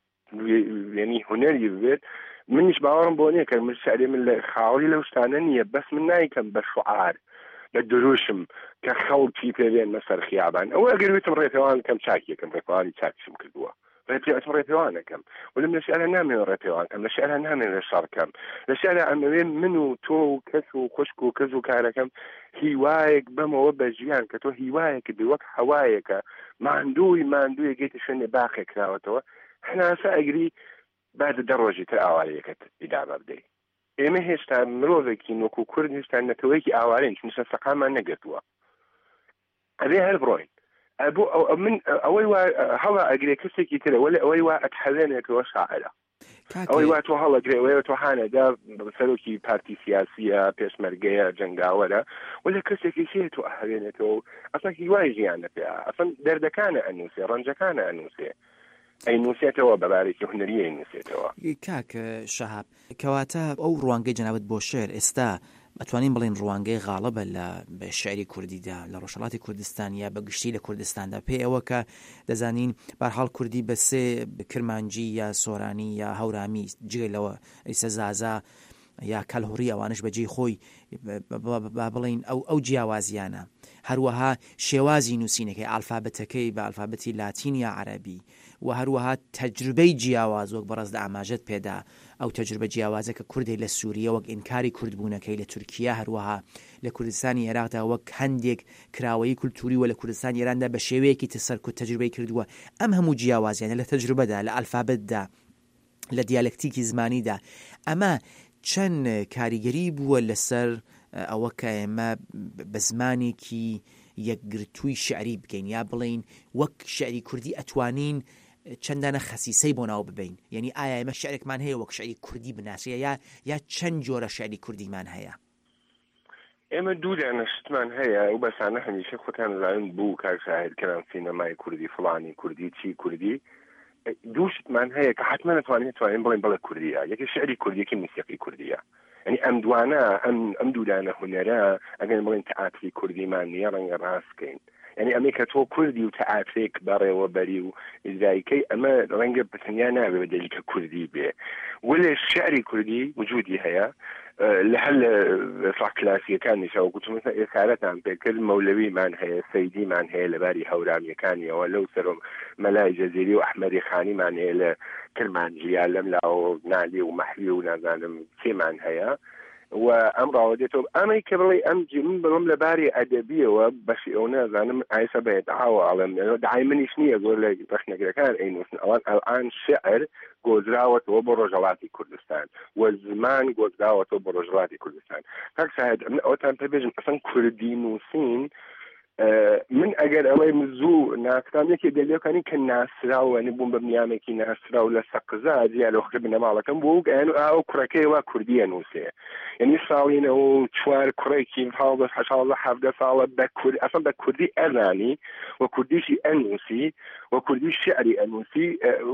ینی هونەری بێت منیش باوەڕم بۆ نییە کە من شعری من لە خاڵی لەو شتانە نییە بەس من نایکەم بە شعار لە دروشم کە خەڵکی پێبێن مەسەر خیابان ئەوە ئەگەر وێتم ڕێپێوان کەم چاکیەکەم ڕێپەوانی چاکشم کردووە ڕێپێوەتم ڕێپێوانەکەم ولم لە شعرە نامێنێ ڕێپێوانکەم لە شعرە نامێنێ شەڕکەم لە شعرە ئەمەوێ من و تۆ و کەس و خوشک و کەس و کارەکەم هیوایەک بەمەوە بە ژیان کە تۆ هیوایەکە بێ وەک هەوایەکە ماندووی ماندووی گەیتە شوێنێ باخێک کراوەتەوە هەناسە ئەگری بعد دە ڕۆژی تر ئاوارەیەکەت ئیدامە بدەیت ئێمە هێشتا مرۆڤێکی نۆکو کورد هێشتا نەتەوەیەکی ئاوارەین چونکە سەقامان نەگرتووە ئەبێ هەر بڕۆین ئەبوو من ئەوەی وا هەڵا ئەگرێ کەسێکی ترە وەلی ئەوەی وا ئەتحەوێنێتەوە شاعرە ئەوەی وا تۆ هەڵەگرێەوە تۆ هانەدا سەرۆکی پارتی سیاسیە پێشمەرگەیە جەنگاوەرە وەلی کەسێکی شێ تۆ ئەهەوێنێتەوە ئەسڵ هیوای ژیانە پێ ئەسڵ دەردەکانە ئەنووسێ ڕەنجەکانە ئەنووسێ ئەی نووسێتەوە بەبارێکی هونەریە نووسێتەوە کاک شەهاب کەواتە ئەو ڕوانگەی جەنابەت بۆ شێر ئێستا ئەتوانین بڵین ڕوانگەی غاڵبە لە بە شعری کوردیدا لە ڕۆژهەڵاتی کوردستان یا بە گشتی لە کوردستاندا پێی ئەوە کە دەزانین بەرحاڵ کوردی بە سێ کرمانجی یا سۆرانی یا هەورامی جگەلەوە ئەیسە زازا یا کەلهوڕی ئەوانش بەجێی خۆی با بڵین ئەو ئەو جیاوازیانە هەروەها شێوازی نووسینەکەی ئالفابەتەکەی بە ئالفابەتی لاتین یا عەرەبی و هەروەها تەجروبەی جیاواز وەک بەڕێز لە ئاماژەت پێدا ئەو تەجروبە جیاوازە کە کوردی لە سووریە وەک ئینکاری کوردبوونەکەی لە تورکیا هەروەها لە کوردستانی عێراقدا وەک هەندێک کراوەی کولتوری و لە کوردستانی ئێراندا بە شێوەیەکی تسەرکوت تەجروبەی کردووە ئەم هەموو جیاوازیانە لە تەجروبەدا لە ئالفابەتدا لە دیالکتیکی زمانیدا ئەمە چەند کاریگەری بووە لەسەر ئەوە کە ئێمە بە زمانێکی یەکگرتووی شعری بکەین یا بڵین وەک شعری کوردی ئەتوانین چەندانە خەسیسەی بۆ ناو ببین یعنی ئایا ئێمە شعرێکمان هەیە وەک شعری کوردی بناسیە یا یا چەند جۆرە شعری کوردیمان هەیە ئێمە دوورانە شتمان هەیە و بەسانە هەمیشە خۆتان زانن بوو کار شاهدکردن سینەمای کوردی فڵانی کوردی چی کوردی دووشتمان هەیە کە حتمما نتوانین توانین بڵین بەڵێ کوردیە یەکی شعری کوردیەکی موسیقی کوردیە ینی ئەم دوانە ئەم ئەم دوورانە هونەرە ئەگەر بڵین تەئاتری کوردیمان نییە ڕەنگە ڕاستکەین يعني ئەمریکا تۆ کوردی و تەعافێک بەڕێوەبەری و ئیزراییکەی ئەمە ڕەنگە بەتەنیا نابێ بەدەلی کە کوردی بێ وەلێ شعری کوردی وجودی هەیە لە هەر لە کلاسیەکانی شەوەگوتم ئێسارەتان پێکرد مەولەویمان هەیە سەیدیمان هەیە لەباری هەورامیەکانیەوە لەو سەرم مەلای جەزیری و ئەحمەدی خانیمان هەیە لە کرمانجییا لەم لاوە نالی و مەحوی و نازانم کێمان هەیە و ئەم ڕاوەدێتەوە ئەمەی کە بڵێ ئەم من بڵم لەباری ئەدەبیەوە بەشی ئەو نازانم ئایسە بێتەعاوە ئاڵم داعای منیش نییە زۆر لە بەشنەگرەکان ئەینووسن ئەوان ئەلان شعر گۆزراوەتەوە بۆ ڕۆژهەڵاتی کوردستان و زمان گۆزراوەتەوە بۆ ڕۆژهەڵاتی کوردستان کاک ساعد ئەوتان پێ بێژم ئەسەن کوردی نووسین من ئەگەر ئەوەی مزوو ناکرامێکی دەلێکانی کە ناسراوە نبوون بە میامێکی ناسرا و لە سەقزا دیالۆخ بنەماڵەکەم بۆ گەیان و ئاو کوڕەکەیەوە کوردیە نووسێ یعنی ساڵینەوە چوار کوڕێکی حاڵ بە حەشاڵە حەفدە ساڵە بە کورد ئەسەن بە کوردی ئەزانی و کوردیشی ئەنووسی و کوردی شعری ئەنووسی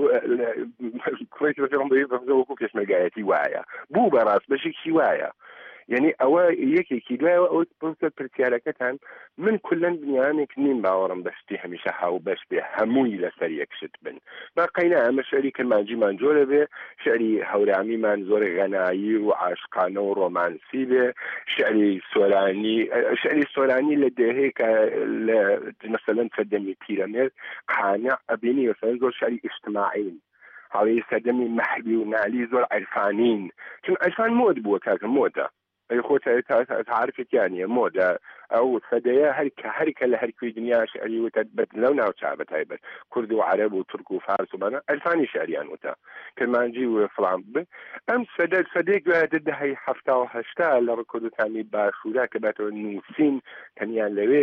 کوڕێکی بەفێڵم بەی بەفزەوەکو پێشمەرگایەتی وایە بوو بەڕاست بەشێکی وایە یعنی ئەوە یەکێکی دوایەوە ئەو پرسە پرسیارەکەتان من کولەن دنیانێک نیم باوەڕم بەشتی هەمیشە هاو بەش بێ هەمووی لەسەر یەکشت بن باقینا ئەمە شعری کرمانجیمان جۆرە بێ شعری هەورامیمان زۆر غەنایی و عاشقانە و ڕۆمانسی بێ شعری سۆرانی شعری سۆرانی لە دێهەیە کە لە مەسەلەن سەردەمی پیرەمێرد قانع ئەبینی وەسەن زۆر شعری ئیجتماعین هەڵی سەردەمی مەحبی و نالی زۆر عرفانین چون عرفان مۆد بووە کاکە مۆدە ئەی خۆت تعرفێکیانە مۆدە ئەو سەدەیە هەرکە هەرکە لە هەرکوی دنیا شعری وتە بەت لەو ناو چابە تایبەت کورد و عەرەب و تورک و فارس و بەنە ئەلفانی شعریان وتە کرمانجی و فڵان بن ئەم سەدە سەدەیەک دوایە دەهەی هەفتا و هەشتا لە ڕکردستانی باشوورا کە بێتەوە نووسین تەنیان لەوێ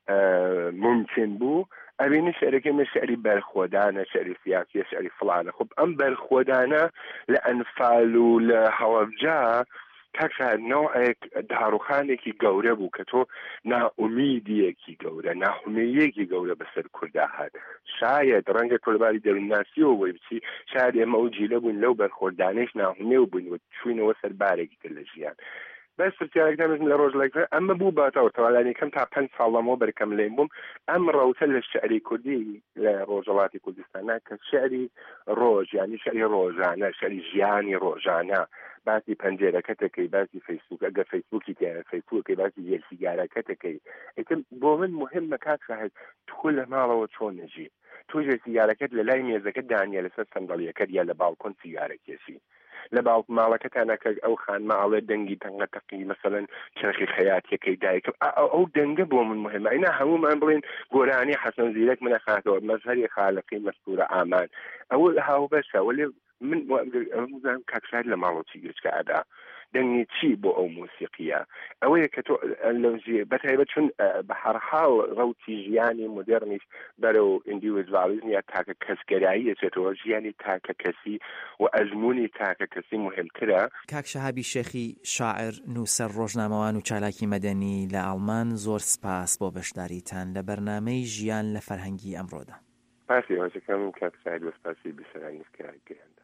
ممکن بوو ئەبینی شعرەکەی شعری بەرخۆدانە شعری سیاسیە شعری فڵانە خب ئەم بەرخۆدانە لە ئەنفال و لە هەڵەبجا کاکسان نوعێک داڕوخانێکی گەورە بوو کە تۆ ناومیدیەکی گەورە ناحومەیەکی گەورە بەسەر کووردا هات شاید ڕەنگە تۆلباری دەرونناسیەوە وەی بچی شاید ئێمە ئەو جیلە بوون لەو بەرخۆردانەش ناحومێ و بوون و چوینەوە سەر بارێکی تر لە ژیان بەس پرسیارێکدامزم لە ڕۆژێکە ئەمە بوو باتەوە تەواڵانیەکەم تا پێنج ساڵەمەوە بەرکەم لێم بووم ئەم ڕەوتە لە شعری کوردی لە ڕۆژهەڵاتی کوردستانە کە شعری ڕۆژ یعنی شعری ڕۆژانە شعری ژیانی ڕۆژانە باسی پەنجێرەکەتەکەی باسی فەیسبوک ئەگە فەیسبوکی تیان فەیسبوکەکەی باسی یەکسیگارەکەتەکەی ئەتم بۆ من مهمە کات شاهد تۆ لە ماڵەوە چۆن نەژی تۆ ژێ سیگارەکەت لە لای مێزەکە دانیە لەسەر سەندەڵیەکەت یا لە باڵکۆن سیگارەکێشی لە باڵ ماڵەکەتانەکە ئەو خانماڵێ دەنگی تەنگەتەقی مەسەڵەن چرخی خەیاتیەکەی دایکم ئەو دەنگە بۆ من مهمە ئەینا هەمومان بڵێن گۆرانی حەسەن زیرەک منە خاتەوە مەزهەری خالقی مەستورە ئامان ئەوە هاو بەشە وەلێ من ئەمزانم کاکسار لە ماڵەتی گرچکە ئەدا دەنگی چی بۆ ئەو موسیقیە ئەوەیە کە تۆ لەژێ بەتایبەت چون بە هەرحاڵ ڕەوتی ژیانی مدرنیش بەرەو ئیندیویدوالیزم یا تاکە کەسگەرایی دەچێتەوە ژیانی تاکە کەسی و ئەزمموی تاکە کەسی مهمترە. کاک شەهابی شێخی شاعر نووسەر ڕۆژنامەوان و چالاکی مەدەنی لە ئاڵمان زۆر سپاس بۆ بەشداریتان لە بەرنامەی ژیان لە فەرهەنگی ئەمڕۆدا. پاسی هۆشەکەم کاک سعید وەسپاسی بیسەرانیسکەیاندا.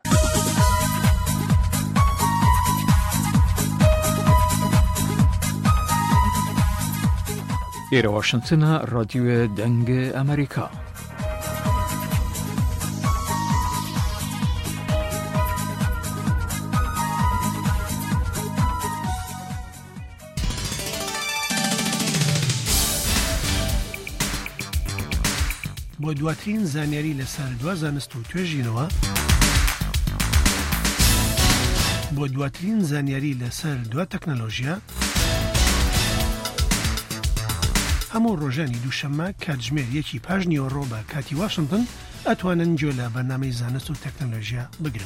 ئێرە واشنگتنە ڕادیۆ دەنگ ئەمریکا. بۆ دواترین زانیاری لەسەر دوا زانست و توێژینەوە بۆ دواترین زانیاری لەسەر دوا تەکنەلۆژیا هەموو ڕۆژانی دووشەممە کاتژمێر یەکی پاش نیوەڕۆ بە کاتی واشنگتن ئەتوانن گوێ لە بەرنامەی زانست و تەکنەلۆژیا بگرن.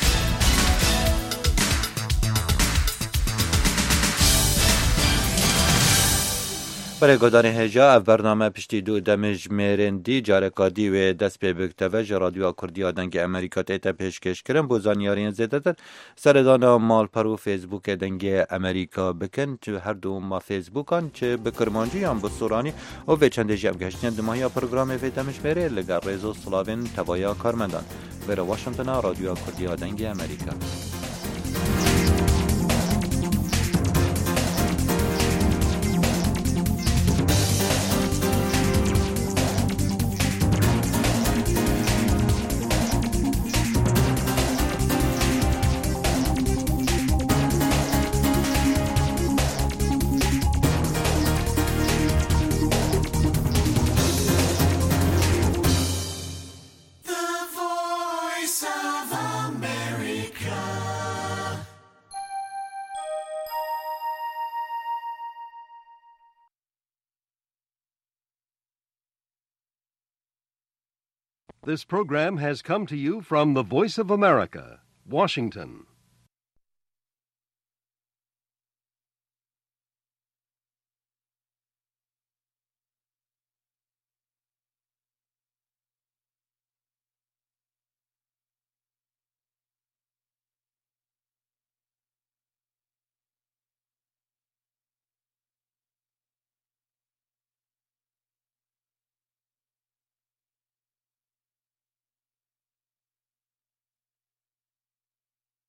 بەرێگۆدانی هێژا ئەv بەرنامە پشتی دوو دەمژمێرێندی جارێکا دیوێ دەست پێ بکتەوە ژە رادیۆ کوردیا دەنگی ئەمریکا تێتە پێشکەشکردن بۆ زانیاریان زێدەتر سەردانە ماڵپەر و فێسبووکە دەنگی ئەمریکا بکەن چ هەردوو ما فێسبووکان چ بکرمانجییان بە سوورانی ئەو بێ چەندێژی ئەم گەشتیان دماهیا پرۆگرامێ فێ دەمژمێرێ لەگەڵ ڕێز و سڵاوێن تەوایا کارمەندان بەرە واشنگتنە رادیۆ کوردیا دەنگی ئەمریکا. This program has come to you from the Voice of America, Washington.